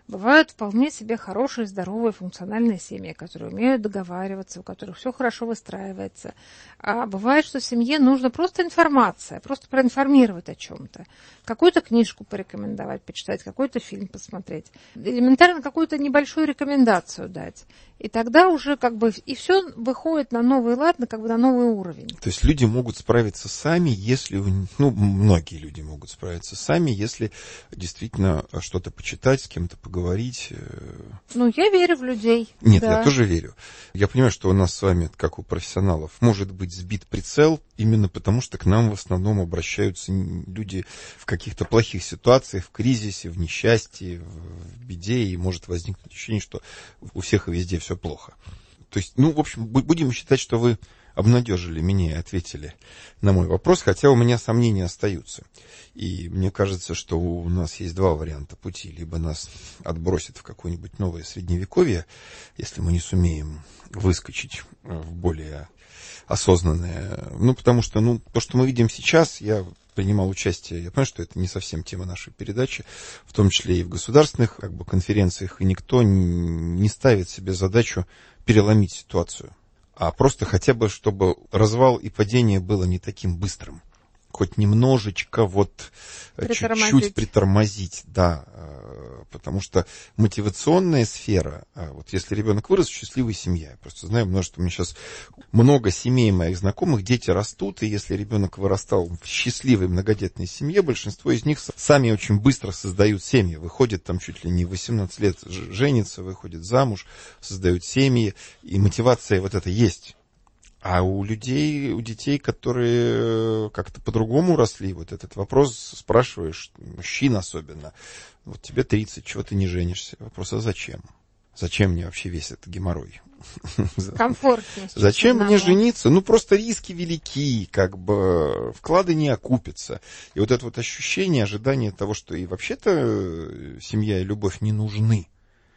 Бывают вполне себе хорошие, здоровые, функциональные семьи, которые умеют договариваться, у которых все хорошо выстраивается. А бывает, что семье нужна просто информация, просто проинформировать о чем-то. Какую-то книжку порекомендовать, почитать, какой-то фильм посмотреть. Элементарно какую-то небольшую рекомендацию дать. И тогда уже как бы и все выходит на новый лад, на, как бы на новый уровень. То есть люди могут справиться сами, если... Ну, многие люди могут справиться сами, если действительно что-то почитать, с кем-то поговорить. Ну, я верю в людей. Нет, да. Я тоже верю. Я понимаю, что у нас с вами, как у профессионалов, может быть сбит прицел, именно потому что к нам в основном обращаются люди в каких-то плохих ситуациях, в кризисе, в несчастье, в беде, и может возникнуть ощущение, что у всех и везде все плохо. То есть, ну, в общем, будем считать, что вы обнадежили меня и ответили на мой вопрос, хотя у меня сомнения остаются. И мне кажется, что у нас есть два варианта пути. Либо нас отбросит в какое-нибудь новое средневековье, если мы не сумеем выскочить в более осознанное. Ну, потому что, ну, то, что мы видим сейчас, я принимал участие, я понимаю, что это не совсем тема нашей передачи, в том числе и в государственных как бы, конференциях, и никто не ставит себе задачу переломить ситуацию, а просто хотя бы, чтобы развал и падение было не таким быстрым. Хоть немножечко вот чуть-чуть притормозить, да, потому что мотивационная сфера, вот если ребенок вырос в счастливой семье, я просто знаю множество, у меня сейчас много семей моих знакомых, дети растут, и если ребенок вырастал в счастливой многодетной семье, большинство из них сами очень быстро создают семьи, выходят там чуть ли не в восемнадцать лет, женятся, выходят замуж, создают семьи, и мотивация вот эта есть. А у людей, у детей, которые как-то по-другому росли, вот этот вопрос спрашиваешь, мужчин особенно, вот тебе тридцать, чего ты не женишься? Вопрос, а зачем? Зачем мне вообще весь этот геморрой? Комфортнее. Зачем мне жениться? Ну, просто риски велики, как бы вклады не окупятся. И вот это вот ощущение, ожидание того, что и вообще-то семья и любовь не нужны.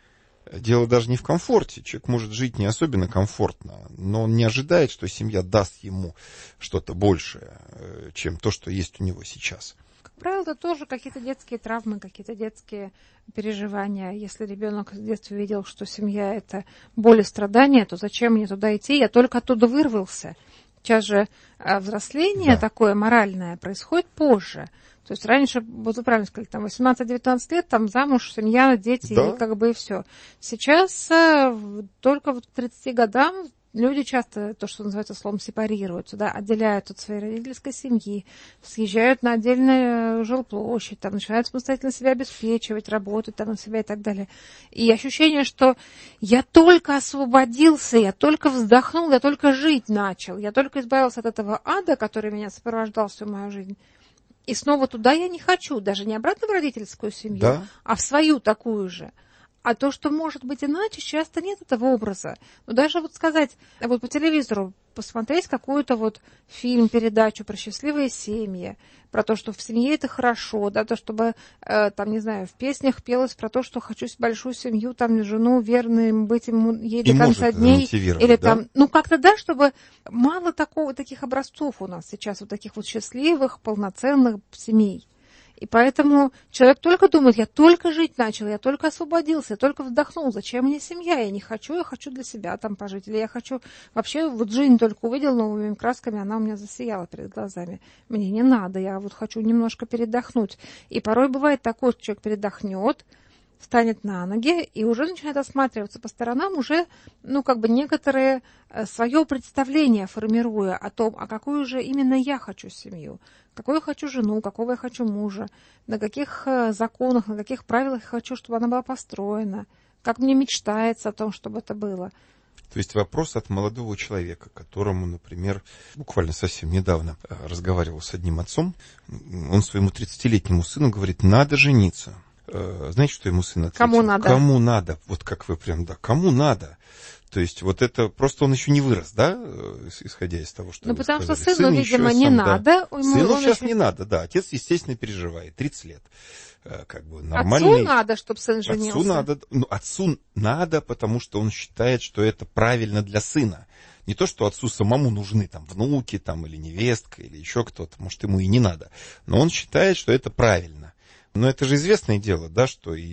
Дело даже не в комфорте. Человек может жить не особенно комфортно, но он не ожидает, что семья даст ему что-то большее, чем то, что есть у него сейчас. Как правило, это тоже какие-то детские травмы, какие-то детские переживания. Если ребенок в детстве видел, что семья – это боль и страдания, то зачем мне туда идти? Я только оттуда вырвался. Сейчас же взросление да. такое моральное происходит позже. То есть раньше, вот вы правильно сказали, там восемнадцать-девятнадцать лет, там замуж, семья, дети, да. и как бы и все. Сейчас только вот к тридцати годам люди часто, то, что называется словом, сепарируются, да, отделяют от своей родительской семьи, съезжают на отдельную жилплощадь, там, начинают самостоятельно себя обеспечивать, работать там на себя и так далее. И ощущение, что я только освободился, я только вздохнул, я только жить начал, я только избавился от этого ада, который меня сопровождал всю мою жизнь. И снова туда я не хочу, даже не обратно в родительскую семью, да. а в свою такую же. А то, что может быть иначе, часто нет этого образа. Но даже вот сказать, вот по телевизору посмотреть какую-то вот фильм, передачу про счастливые семьи, про то, что в семье это хорошо, да, то, чтобы, э, там, не знаю, в песнях пелось про то, что хочу большую семью, там, жену, верным, быть ему ей до конца дней. Или да? там, ну, как-то, да, чтобы мало такого, таких образцов у нас сейчас, вот таких вот счастливых, полноценных семей. И поэтому человек только думает, я только жить начал, я только освободился, я только вздохнул. Зачем мне семья? Я не хочу, я хочу для себя там пожить. Или я хочу... Вообще, вот жизнь только увидел новыми красками, она у меня засияла перед глазами. Мне не надо, я вот хочу немножко передохнуть. И порой бывает такое, что человек передохнет, встанет на ноги и уже начинает осматриваться по сторонам, уже, ну, как бы некоторые свое представление формируя о том, а какую же именно я хочу семью, какую я хочу жену, какого я хочу мужа, на каких законах, на каких правилах я хочу, чтобы она была построена, как мне мечтается о том, чтобы это было. То есть вопрос от молодого человека, которому, например, буквально совсем недавно разговаривал с одним отцом, он своему тридцатилетнему сыну говорит, надо жениться. Знаете, что ему сын ответил? Кому надо? Кому надо. Вот как вы прям, да, кому надо. То есть вот это просто он еще не вырос, да, исходя из того, что ну, вы потому сказали. что сыну, Сын видимо, не сам, надо. Да. Ему сыну сейчас еще... не надо, да. Отец, естественно, переживает. тридцать лет. Как бы нормальный... Отцу надо, чтобы сын женился. Отцу надо, ну, отцу надо, потому что он считает, что это правильно для сына. Не то, что отцу самому нужны там внуки, там, или невестка, или еще кто-то. Может, ему и не надо. Но он считает, что это правильно. Но это же известное дело, да, что и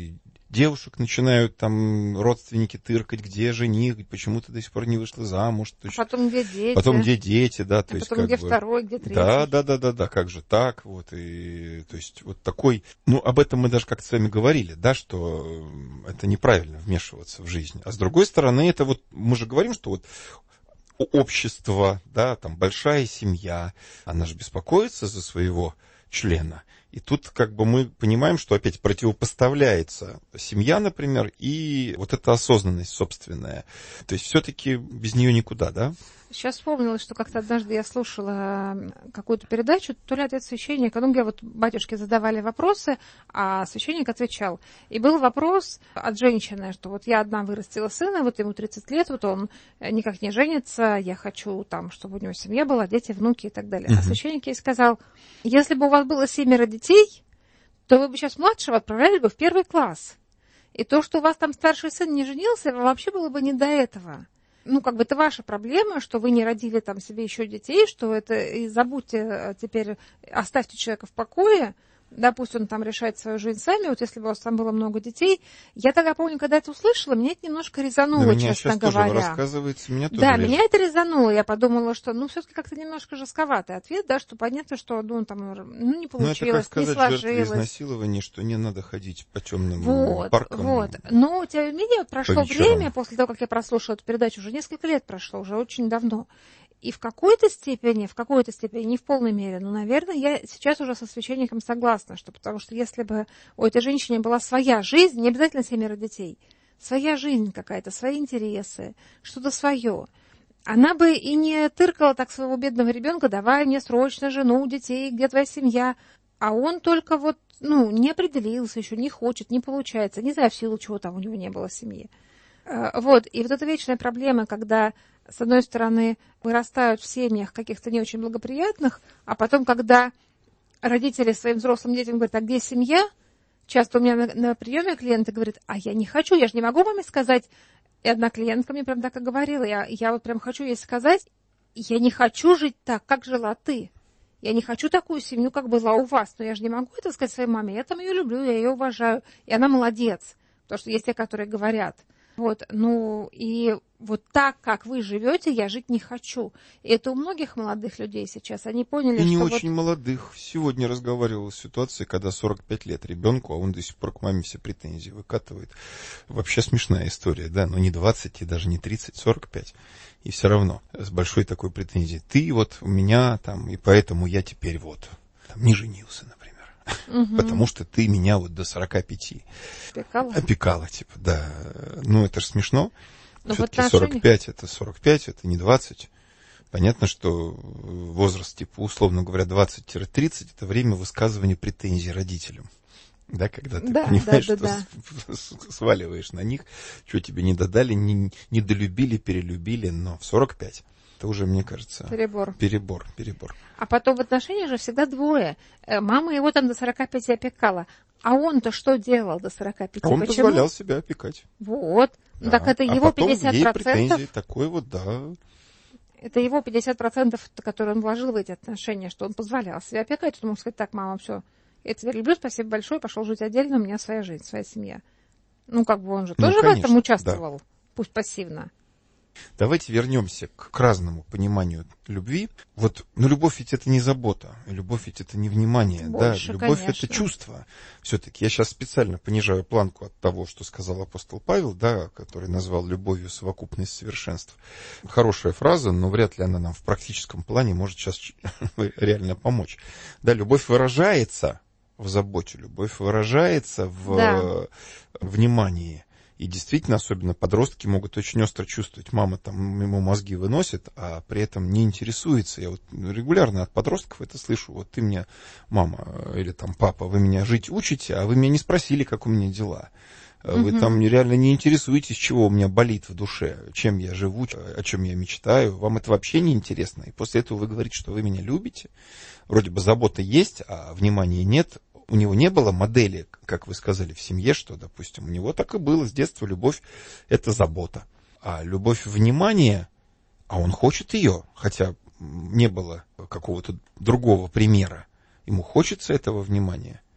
девушек начинают там родственники тыркать, где жених, почему ты до сих пор не вышла замуж. А потом где дети. Потом где дети, да. То а есть, потом как где бы, второй, где третий. Да, да, да, да, да, как же так, вот, и, то есть, вот такой, ну, об этом мы даже как-то с вами говорили, да, что это неправильно вмешиваться в жизнь. А с другой стороны, это вот, мы же говорим, что вот общество, да, там большая семья, она же беспокоится за своего члена. И тут как бы мы понимаем, что опять противопоставляется семья, например, и вот эта осознанность собственная. То есть все-таки без нее никуда, да? Сейчас вспомнила, что как-то однажды я слушала какую-то передачу, то ли ответ священника, ну, где вот батюшки задавали вопросы, а священник отвечал. И был вопрос от женщины, что вот я одна вырастила сына, вот ему тридцать лет, вот он никак не женится, я хочу там, чтобы у него семья была, дети, внуки и так далее. Uh-huh. А священник ей сказал, если бы у вас было семеро детей, то вы бы сейчас младшего отправляли бы в первый класс. И то, что у вас там старший сын не женился, вообще было бы не до этого. Ну, как бы это ваша проблема, что вы не родили там себе еще детей, что это, и забудьте теперь, оставьте человека в покое, да, пусть он там решает свою жизнь сами, вот если бы у вас там было много детей. Я тогда помню, когда это услышала, меня это немножко резануло, да, честно меня говоря. Тоже рассказывается, меня тоже да, режет. Меня это резануло, я подумала, что, ну, все-таки как-то немножко жестковатый ответ, да, что понятно, что, ну, там, ну, не получилось, ну, это как сказать, не сложилось. Жертве изнасилования, что не надо ходить по темным вот, паркам. Вот, но, тем не менее, прошло вечерам. время, после того, как я прослушала эту передачу, уже несколько лет прошло, уже очень давно. И в какой-то степени, в какой-то степени, не в полной мере, но, наверное, я сейчас уже со священником согласна, что потому что если бы у этой женщины была своя жизнь, не обязательно семеро детей, своя жизнь какая-то, свои интересы, что-то свое, она бы и не тыркала так своего бедного ребенка, давай мне срочно жену, детей, где твоя семья, а он только вот, ну, не определился еще, не хочет, не получается, не знаю, в силу чего там у него не было семьи. Вот, и вот эта вечная проблема, когда, с одной стороны, вырастают в семьях каких-то не очень благоприятных, а потом, когда родители своим взрослым детям говорят, а где семья? Часто у меня на, на приеме клиенты говорят, а я не хочу, я же не могу маме сказать. И одна клиентка мне прям так и говорила, я, я вот прям хочу ей сказать, я не хочу жить так, как жила ты. Я не хочу такую семью, как была у вас, но я же не могу это сказать своей маме. Я там ее люблю, я ее уважаю, и она молодец. Потому что есть те, которые говорят. Вот, ну, и вот так, как вы живете, я жить не хочу. И это у многих молодых людей сейчас. Они поняли, и не что очень вот... молодых. Сегодня разговаривал с ситуацией, когда сорок пять лет ребенку, а он до сих пор к маме все претензии выкатывает. Вообще смешная история, да, но не двадцать и даже не тридцать, сорок пять. И все равно с большой такой претензией. Ты вот у меня там, и поэтому я теперь вот там, не женился, например. Угу. Потому что ты меня вот до сорока пяти опекала. Опекала, типа, да. Ну, это же смешно. Но все-таки отношениях... сорок пять это сорок пять, это не двадцать. Понятно, что возраст, типа, условно говоря, двадцать-тридцать, это время высказывания претензий родителям. Да, когда ты да, понимаешь, да, что да, да. сваливаешь на них, что тебе не додали, не, недолюбили, перелюбили, но в сорок пять. Это уже, мне кажется, перебор. Перебор, перебор. А потом в отношениях же всегда двое. Мама его там до сорока пяти опекала. А он-то что делал до сорока пяти? А он Почему? позволял себя опекать. Вот. Да. Так это а его потом пятьдесят процентов. Ей претензии, такой вот, да. Это его пятьдесят процентов, которые он вложил в эти отношения, что он позволял себя опекать. Он мог сказать, так, мама, все, я тебя люблю, спасибо большое, пошел жить отдельно, у меня своя жизнь, своя семья. Ну, как бы он же ну, тоже конечно, в этом участвовал, да. Пусть пассивно. Давайте вернемся к, к разному пониманию любви. Вот, ну, любовь ведь это не забота, любовь ведь это не внимание, Больше, да, любовь конечно. это чувство. Все-таки я сейчас специально понижаю планку от того, что сказал апостол Павел, да, который назвал любовью совокупность совершенств. Хорошая фраза, но вряд ли она нам в практическом плане может сейчас реально помочь. Да, любовь выражается в заботе, любовь выражается в да. внимании. И действительно, особенно подростки могут очень остро чувствовать. Мама там ему мозги выносит, а при этом не интересуется. Я вот регулярно от подростков это слышу. Вот ты мне, мама или там папа, вы меня жить учите, а вы меня не спросили, как у меня дела. Вы угу. там реально не интересуетесь, чего у меня болит в душе, чем я живу, о чем я мечтаю. Вам это вообще не интересно. И после этого вы говорите, что вы меня любите. Вроде бы забота есть, а внимания нет. У него не было модели, как вы сказали, в семье, что, допустим, у него так и было с детства любовь – это забота. А любовь – внимание, а он хочет ее, хотя не было какого-то другого примера. Ему хочется этого внимания.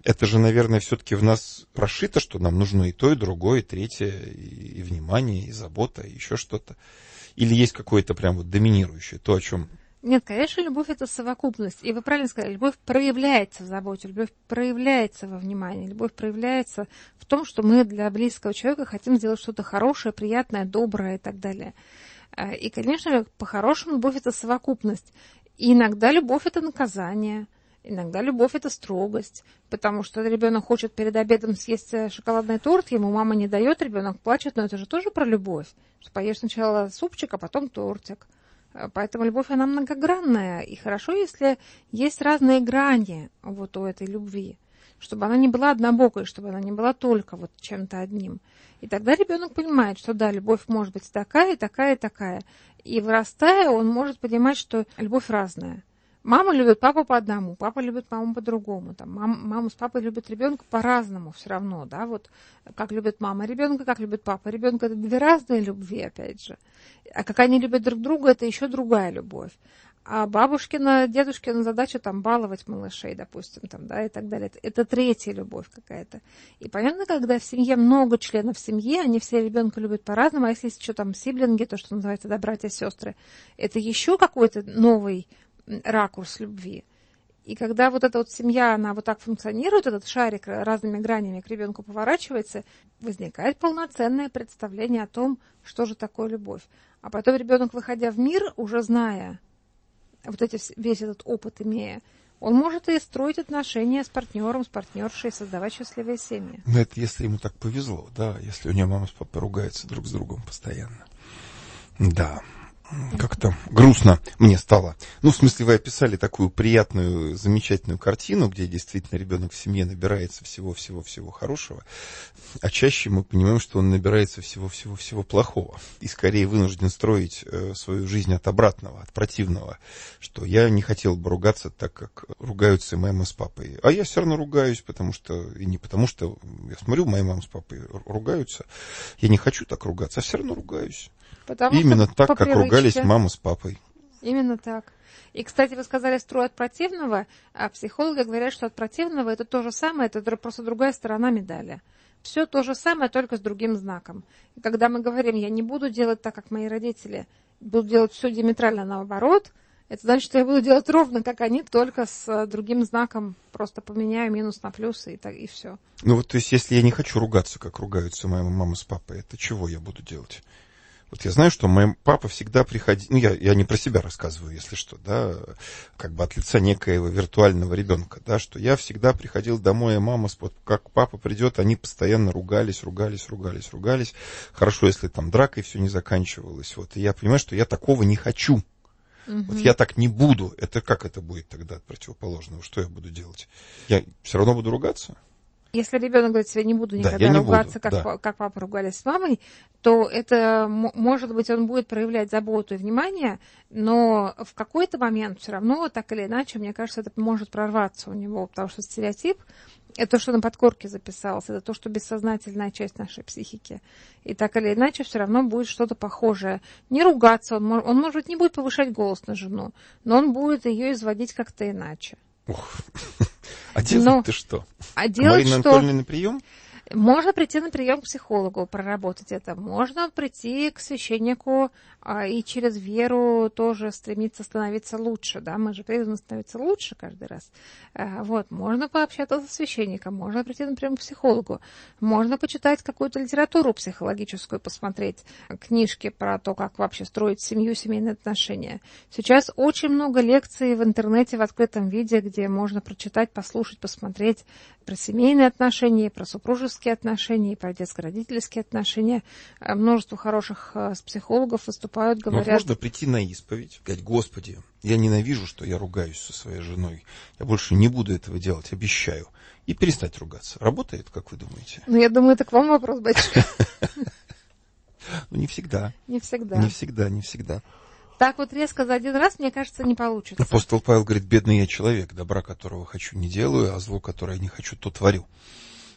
Это же, наверное, все-таки в нас прошито, что нам нужно и то, и другое, и третье, и, и внимание, и забота, и еще что-то. Или есть какое-то прям вот доминирующее, то, о чем... Нет, конечно, любовь – это совокупность. И вы правильно сказали, любовь проявляется в заботе, любовь проявляется во внимании, любовь проявляется в том, что мы для близкого человека хотим сделать что-то хорошее, приятное, доброе и так далее. И, конечно, по-хорошему любовь – это совокупность. И иногда любовь – это наказание, иногда любовь – это строгость, потому что ребенок хочет перед обедом съесть шоколадный торт, ему мама не дает, ребенок плачет, но это же тоже про любовь. Что поешь сначала супчик, а потом тортик. Поэтому любовь, она многогранная, и хорошо, если есть разные грани вот у этой любви, чтобы она не была однобокой, чтобы она не была только вот чем-то одним. И тогда ребенок понимает, что да, любовь может быть такая, такая, такая. И вырастая, он может понимать, что любовь разная. Мама любит папу по одному, папа любит маму по-другому. Там, мам, мама с папой любят ребенка по-разному все равно, да, вот как любит мама ребенка, как любит папа ребенка, это две разные любви, опять же. А как они любят друг друга, это еще другая любовь. А бабушкина, дедушкина задача там баловать малышей, допустим, там, да, и так далее. Это, это третья любовь какая-то. И понятно, когда в семье много членов семьи, они все ребенка любят по-разному, а если есть еще там сиблинги, то, что называется, да, братья, сестры, это еще какой-то новый ракурс любви. И когда вот эта вот семья, она вот так функционирует, этот шарик разными гранями к ребенку поворачивается, возникает полноценное представление о том, что же такое любовь. А потом ребенок, выходя в мир, уже зная, вот эти, весь этот опыт имея, он может и строить отношения с партнером, с партнершей, создавать счастливые семьи. Но это если ему так повезло, да, если у него мама с папой ругаются друг с другом постоянно. Да. Как-то грустно мне стало. Ну, в смысле, вы описали такую приятную, замечательную картину, где действительно ребенок в семье набирается всего-всего-всего хорошего, а чаще мы понимаем, что он набирается всего-всего-всего плохого. И скорее вынужден строить свою жизнь от обратного, от противного, что я не хотел бы ругаться так, как ругаются мама с папой. А я все равно ругаюсь, потому что, и не потому что, я смотрю, мои мама с папой ругаются, я не хочу так ругаться, а все равно ругаюсь. Потому Именно так, как привычке. ругались мама с папой. Именно так. И, кстати, вы сказали строй от противного, а психологи говорят, что от противного это то же самое, это просто другая сторона медали. Все то же самое, только с другим знаком. И когда мы говорим, я не буду делать так, как мои родители, буду делать все диаметрально наоборот, это значит, что я буду делать ровно как они, только с другим знаком, просто поменяю минус на плюс и, так, и все. Ну вот, то есть, если я не хочу ругаться, как ругаются моя мама с папой, это чего я буду делать? Вот я знаю, что мой папа всегда приходил, ну я, я не про себя рассказываю, если что, да, как бы от лица некоего виртуального ребенка, да, что я всегда приходил домой, а мама, как папа придет, они постоянно ругались, ругались, ругались, ругались. Хорошо, если там дракой все не заканчивалось, вот, и я понимаю, что я такого не хочу. Угу. Вот я так не буду. Это как это будет тогда от противоположного? Что я буду делать? Я все равно буду ругаться? Если ребенок говорит, я не буду никогда да, не ругаться, буду, как, да. па, как папа ругались с мамой, то это, может быть, он будет проявлять заботу и внимание, но в какой-то момент все равно, так или иначе, мне кажется, это может прорваться у него, потому что стереотип – это то, что на подкорке записалось, это то, что бессознательная часть нашей психики. И так или иначе все равно будет что-то похожее. Не ругаться, он, он может, не будет повышать голос на жену, но он будет ее изводить как-то иначе. Ух. А делать ты что? А делать Марина что? Анатольевна на прием? Можно прийти на прием к психологу, проработать это. Можно прийти к священнику а, и через веру тоже стремиться становиться лучше. Да? Мы же призваны становиться лучше каждый раз. А, вот. Можно пообщаться со священником, можно прийти на прием к психологу. Можно почитать какую-то литературу психологическую, посмотреть книжки про то, как вообще строить семью, семейные отношения. Сейчас очень много лекций в интернете в открытом виде, где можно прочитать, послушать, посмотреть про семейные отношения, про супружеские отношения, про детско-родительские отношения. Множество хороших с психологов выступают, говорят... Но можно прийти на исповедь, сказать: Господи, я ненавижу, что я ругаюсь со своей женой. Я больше не буду этого делать, обещаю. И перестать ругаться. Работает, как вы думаете? Ну, я думаю, это к вам вопрос большой. Ну, не всегда. Не всегда. Не всегда, не всегда. Так вот резко за один раз, мне кажется, не получится. Апостол Павел говорит: бедный я человек, добра которого хочу не делаю, а зло которое не хочу, то творю.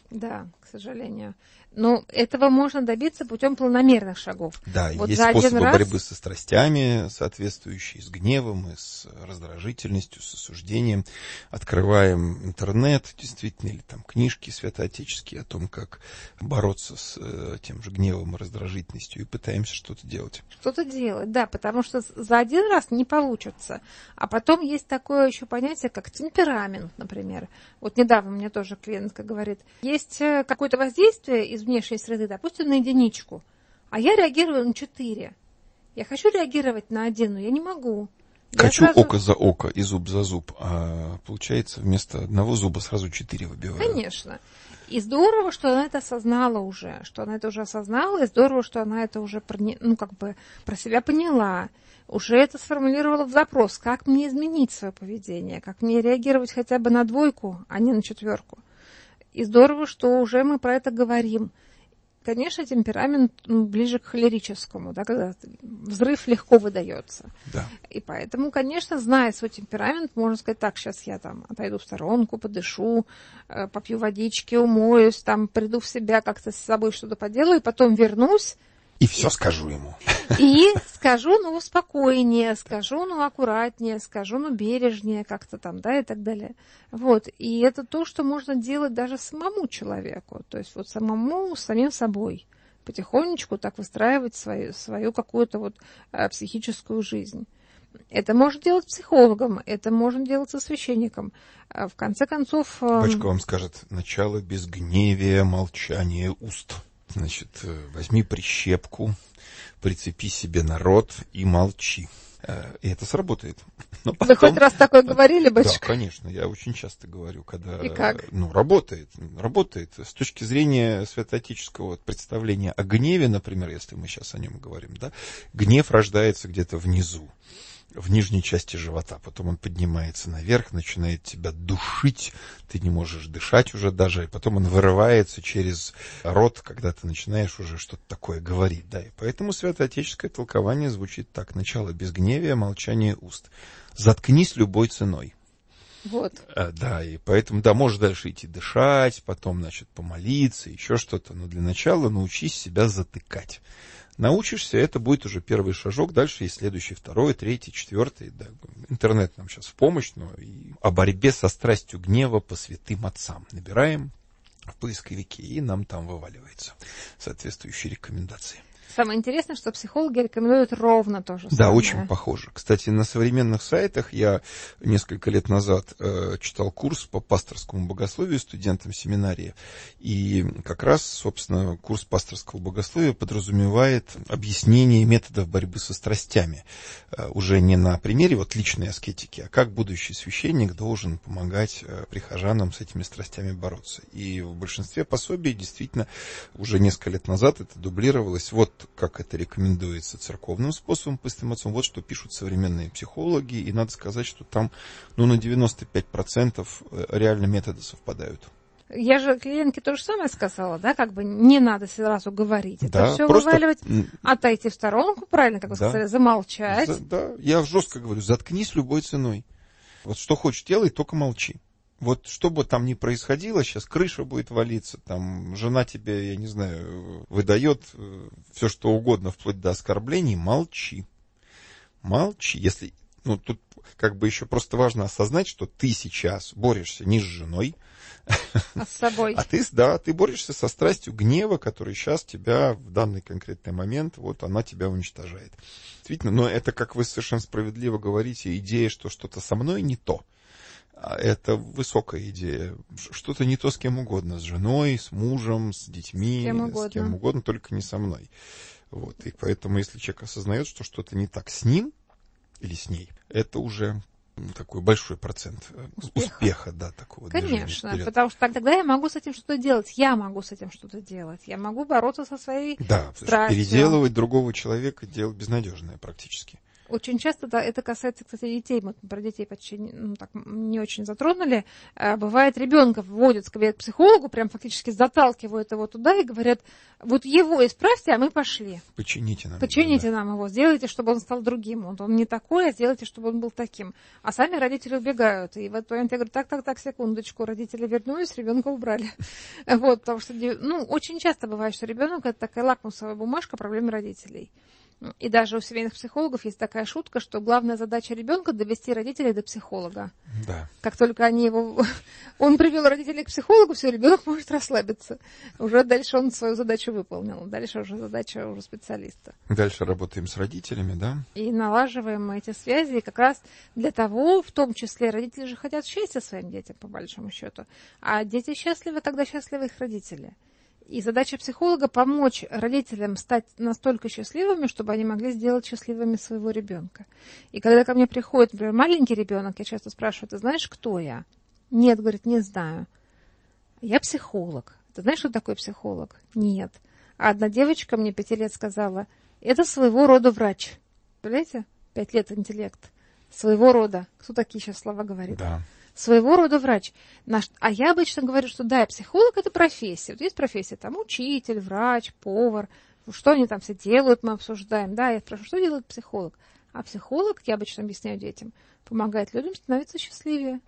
Да, к сожалению. Но этого можно добиться путем планомерных шагов. Да, вот есть способы раз... борьбы со страстями, соответствующие с гневом, и с раздражительностью, с осуждением. Открываем интернет, действительно, или там книжки святоотеческие о том, как бороться с э, тем же гневом и раздражительностью, и пытаемся что-то делать. Что-то делать, да, потому что за один раз не получится. А потом есть такое еще понятие, как темперамент, например. Вот недавно мне тоже клиентка говорит, есть какое-то воздействие из внешней среды, допустим, на единичку, а я реагирую на четыре. Я хочу реагировать на один, но я не могу. Я хочу сразу... око за око и зуб за зуб, а получается вместо одного зуба сразу четыре выбиваю. Конечно. И здорово, что она это осознала уже, что она это уже осознала, и здорово, что она это уже ну, как бы про себя поняла, уже это сформулировала в запрос, как мне изменить свое поведение, как мне реагировать хотя бы на двойку, а не на четверку. И здорово, что уже мы про это говорим. Конечно, темперамент ну, ближе к холерическому, да, когда взрыв легко выдается. Да. И поэтому, конечно, зная свой темперамент, можно сказать, так, сейчас я там отойду в сторонку, подышу, э, попью водички, умоюсь, там приду в себя, как-то с собой что-то поделаю, и потом вернусь. И все скажу ему. И скажу, ну, спокойнее, скажу, ну, аккуратнее, скажу, ну, бережнее как-то там, да, и так далее. Вот. И это то, что можно делать даже самому человеку. То есть вот самому, самим собой. Потихонечку так выстраивать свою, свою какую-то вот а, психическую жизнь. Это можно делать психологом, это можно делать со священником. А в конце концов... Батюшка вам скажет, начало безгневия, молчание уст. Значит, возьми прищепку, прицепи себе на рот и молчи. И это сработает. Но потом... Вы хоть раз такое говорили, батюшка? Да, конечно, я очень часто говорю, когда... И как? Ну, работает, работает. С точки зрения святоотеческого представления о гневе, например, если мы сейчас о нем говорим, да, гнев рождается где-то внизу, в нижней части живота. Потом он поднимается наверх, начинает тебя душить, ты не можешь дышать уже даже, и потом он вырывается через рот, когда ты начинаешь уже что-то такое говорить. Да, и поэтому святоотеческое толкование звучит так. Начало безгневия, молчание уст. Заткнись любой ценой. Вот. А, да, и поэтому, да, можешь дальше идти дышать, потом, значит, помолиться, еще что-то, но для начала научись себя затыкать. Научишься, это будет уже первый шажок, дальше есть следующий, второй, третий, четвертый. Да. Интернет нам сейчас в помощь, но и о борьбе со страстью гнева по святым отцам. Набираем в поисковике, и нам там вываливаются соответствующие рекомендации. Самое интересное, что психологи рекомендуют ровно то же самое. Да, очень похоже. Кстати, на современных сайтах я несколько лет назад э, читал курс по пасторскому богословию студентам семинарии. И как раз, собственно, курс пасторского богословия подразумевает объяснение методов борьбы со страстями. Э, уже не на примере вот личной аскетики, а как будущий священник должен помогать э, прихожанам с этими страстями бороться. И в большинстве пособий действительно уже несколько лет назад это дублировалось. Вот как это рекомендуется церковным способом по святым отцам, вот что пишут современные психологи, и надо сказать, что там ну, на девяносто пять процентов реально методы совпадают. Я же клиентке то же самое сказала, да, как бы не надо сразу говорить, это да, все просто... вываливать, отойти в сторонку, правильно, как вы да. сказали, замолчать. За, да, я жестко говорю, заткнись любой ценой. Вот что хочешь делай, только молчи. Вот что бы там ни происходило, сейчас крыша будет валиться, там жена тебе, я не знаю, выдает все что угодно, вплоть до оскорблений, молчи. Молчи. Если, ну, тут как бы еще просто важно осознать, что ты сейчас борешься не с женой, а с собой. А ты, да, ты борешься со страстью гнева, который сейчас тебя в данный конкретный момент, вот она тебя уничтожает. Действительно, но это, как вы совершенно справедливо говорите, идея, что что-то со мной не то. Это высокая идея. Что-то не то с кем угодно. С женой, с мужем, с детьми, с кем угодно, с кем угодно только не со мной. Вот. И поэтому, если человек осознает, что что-то не так с ним или с ней, это уже такой большой процент успеха, успеха да, такого. Конечно, потому что тогда я могу с этим что-то делать. Я могу с этим что-то делать. Я могу бороться со своей да, страстью. Переделывать другого человека — дело безнадежное практически. Очень часто да, это касается, кстати, детей. Мы про детей почти ну, так, не очень затронули. А, бывает, ребенка вводят к психологу, прям фактически заталкивают его туда и говорят, вот его исправьте, а мы пошли. Почините нам. Почините да. нам его, сделайте, чтобы он стал другим. Он, он не такой, а сделайте, чтобы он был таким. А сами родители убегают. И в этот момент я говорю, так, так, так, секундочку. Родители вернулись, ребенка убрали. Вот, потому что, ну, очень часто бывает, что ребенок это такая лакмусовая бумажка проблем родителей. И даже у семейных психологов есть такая шутка, что главная задача ребенка довести родителей до психолога. Да. Как только они его... Он привел родителей к психологу, все, ребенок может расслабиться. Уже дальше он свою задачу выполнил. Дальше уже задача уже специалиста. Дальше работаем с родителями, да? И налаживаем эти связи. И как раз для того, в том числе, родители же хотят счастья своим детям, по большому счету. А дети счастливы, тогда счастливы их родители. И задача психолога – помочь родителям стать настолько счастливыми, чтобы они могли сделать счастливыми своего ребенка. И когда ко мне приходит, например, маленький ребенок, я часто спрашиваю, ты знаешь, кто я? Нет, говорит, не знаю. Я психолог. Ты знаешь, что такое психолог? Нет. А одна девочка мне пяти лет сказала, это своего рода врач. Представляете? Пять лет интеллект. Своего рода. Кто такие сейчас слова говорит? Да. Своего рода врач. Наш... А я обычно говорю, что да, психолог – это профессия. Вот есть профессия, там учитель, врач, повар. Что они там все делают, мы обсуждаем. Да, я спрашиваю, что делает психолог? А психолог, я обычно объясняю детям, помогает людям становиться счастливее.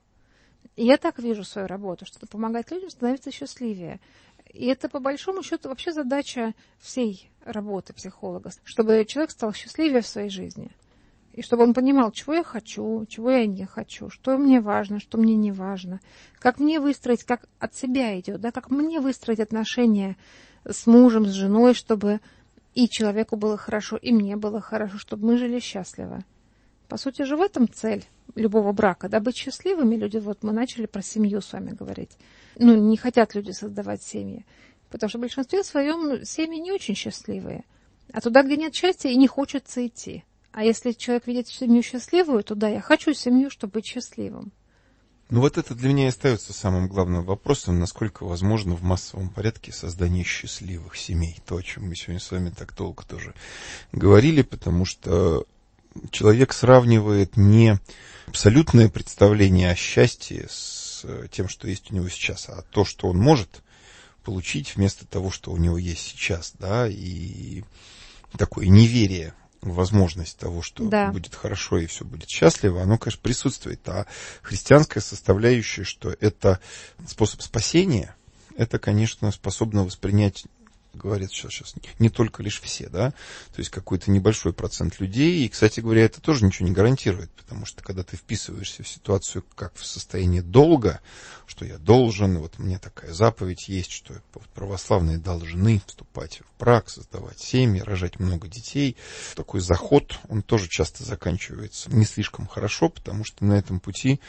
И я так вижу свою работу, что помогает людям становиться счастливее. И это, по большому счету, вообще задача всей работы психолога, чтобы человек стал счастливее в своей жизни. И чтобы он понимал, чего я хочу, чего я не хочу, что мне важно, что мне не важно, как мне выстроить, как от себя идет, да, как мне выстроить отношения с мужем, с женой, чтобы и человеку было хорошо, и мне было хорошо, чтобы мы жили счастливо. По сути же в этом цель любого брака, да, быть счастливыми. Люди, вот мы начали про семью с вами говорить. Ну, не хотят люди создавать семьи, потому что в большинстве своем семьи не очень счастливые. А туда, где нет счастья, и не хочется идти. А если человек видит семью счастливую, то да, я хочу семью, чтобы быть счастливым. Ну вот это для меня и остается самым главным вопросом, насколько возможно в массовом порядке создание счастливых семей. То, о чем мы сегодня с вами так долго тоже говорили, потому что человек сравнивает не абсолютное представление о счастье с тем, что есть у него сейчас, а то, что он может получить вместо того, что у него есть сейчас, да, и такое неверие возможность того, что да. будет хорошо и все будет счастливо, оно, конечно, присутствует. А христианская составляющая, что это способ спасения, это, конечно, способно воспринять, говорят сейчас, сейчас не только лишь все, да, то есть какой-то небольшой процент людей. И, кстати говоря, это тоже ничего не гарантирует, потому что когда ты вписываешься в ситуацию как в состоянии долга, что я должен, вот мне такая заповедь есть, что православные должны вступать в брак, создавать семьи, рожать много детей. Такой заход, он тоже часто заканчивается не слишком хорошо, потому что на этом пути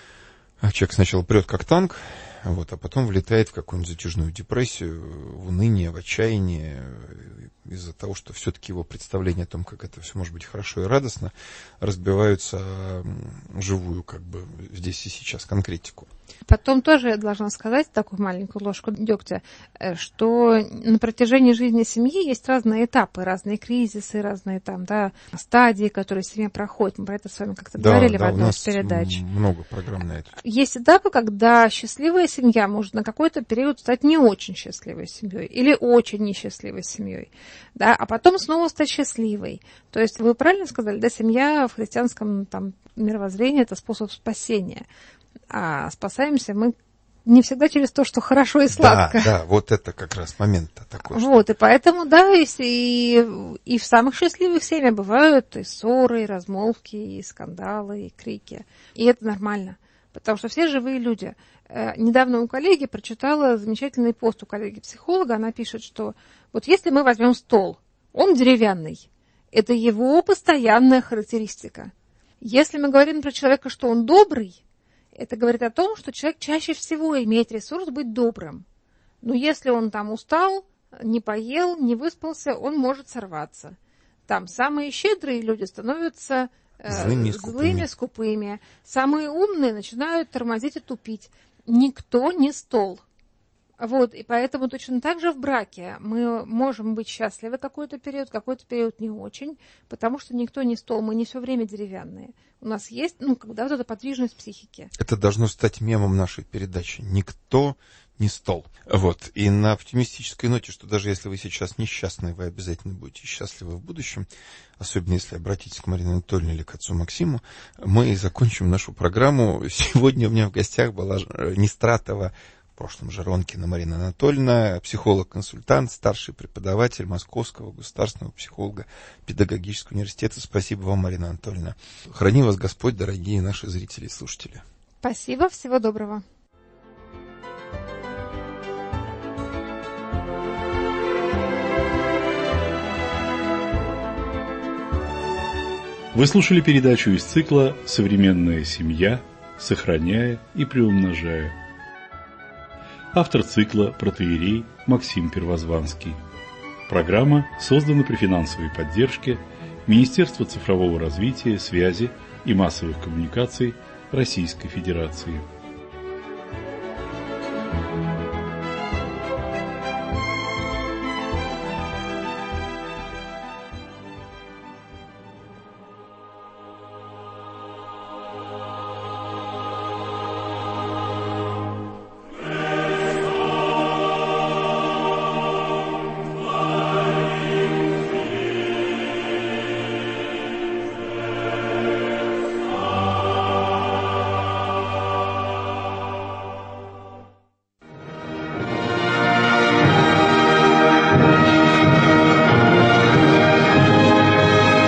человек сначала прет как танк, вот, а потом влетает в какую-нибудь затяжную депрессию, в уныние, в отчаяние, из-за того, что все-таки его представления о том, как это все может быть хорошо и радостно, разбиваются живую, как бы, здесь и сейчас конкретику. Потом тоже я должна сказать такую маленькую ложку дегтя, что на протяжении жизни семьи есть разные этапы, разные кризисы, разные там, да, стадии, которые семья проходит. Мы про это с вами как-то да, говорили да, в одной из передач. Много программ на это. Есть этапы, когда счастливая семья может на какой-то период стать не очень счастливой семьей или очень несчастливой семьей, да, а потом снова стать счастливой. То есть вы правильно сказали, да, семья в христианском там мировоззрении это способ спасения. А спасаемся мы не всегда через то, что хорошо и сладко. Да, да, вот это как раз момент-то такой. Вот, что... и поэтому, да, и, и, и в самых счастливых семьях бывают и ссоры, и размолвки, и скандалы, и крики. И это нормально, потому что все живые люди. Недавно у коллеги прочитала замечательный пост у коллеги-психолога, она пишет, что вот если мы возьмем стол, он деревянный, это его постоянная характеристика. Если мы говорим про человека, что он добрый, это говорит о том, что человек чаще всего имеет ресурс быть добрым. Но если он там устал, не поел, не выспался, он может сорваться. Там самые щедрые люди становятся э, злыми, злыми, скупыми. Самые умные начинают тормозить и тупить. Никто не стол. Вот, и поэтому точно так же в браке мы можем быть счастливы какой-то период, какой-то период не очень, потому что никто не стол, мы не все время деревянные. У нас есть, ну, когда вот эта подвижность психики. Это должно стать мемом нашей передачи. Никто не стол. Вот. И на оптимистической ноте, что даже если вы сейчас несчастны, вы обязательно будете счастливы в будущем, особенно если обратитесь к Марине Анатольевне или к отцу Максиму, мы закончим нашу программу. Сегодня у меня в гостях была Нестратова, в прошлом Жаронкина Марина Анатольевна, психолог-консультант, старший преподаватель Московского государственного психолога педагогического университета. Спасибо вам, Марина Анатольевна. Храни вас Господь, дорогие наши зрители и слушатели. Спасибо, всего доброго. Вы слушали передачу из цикла «Современная семья. Сохраняя и приумножая». Автор цикла протоиерей Максим Первозванский. Программа создана при финансовой поддержке Министерства цифрового развития, связи и массовых коммуникаций Российской Федерации.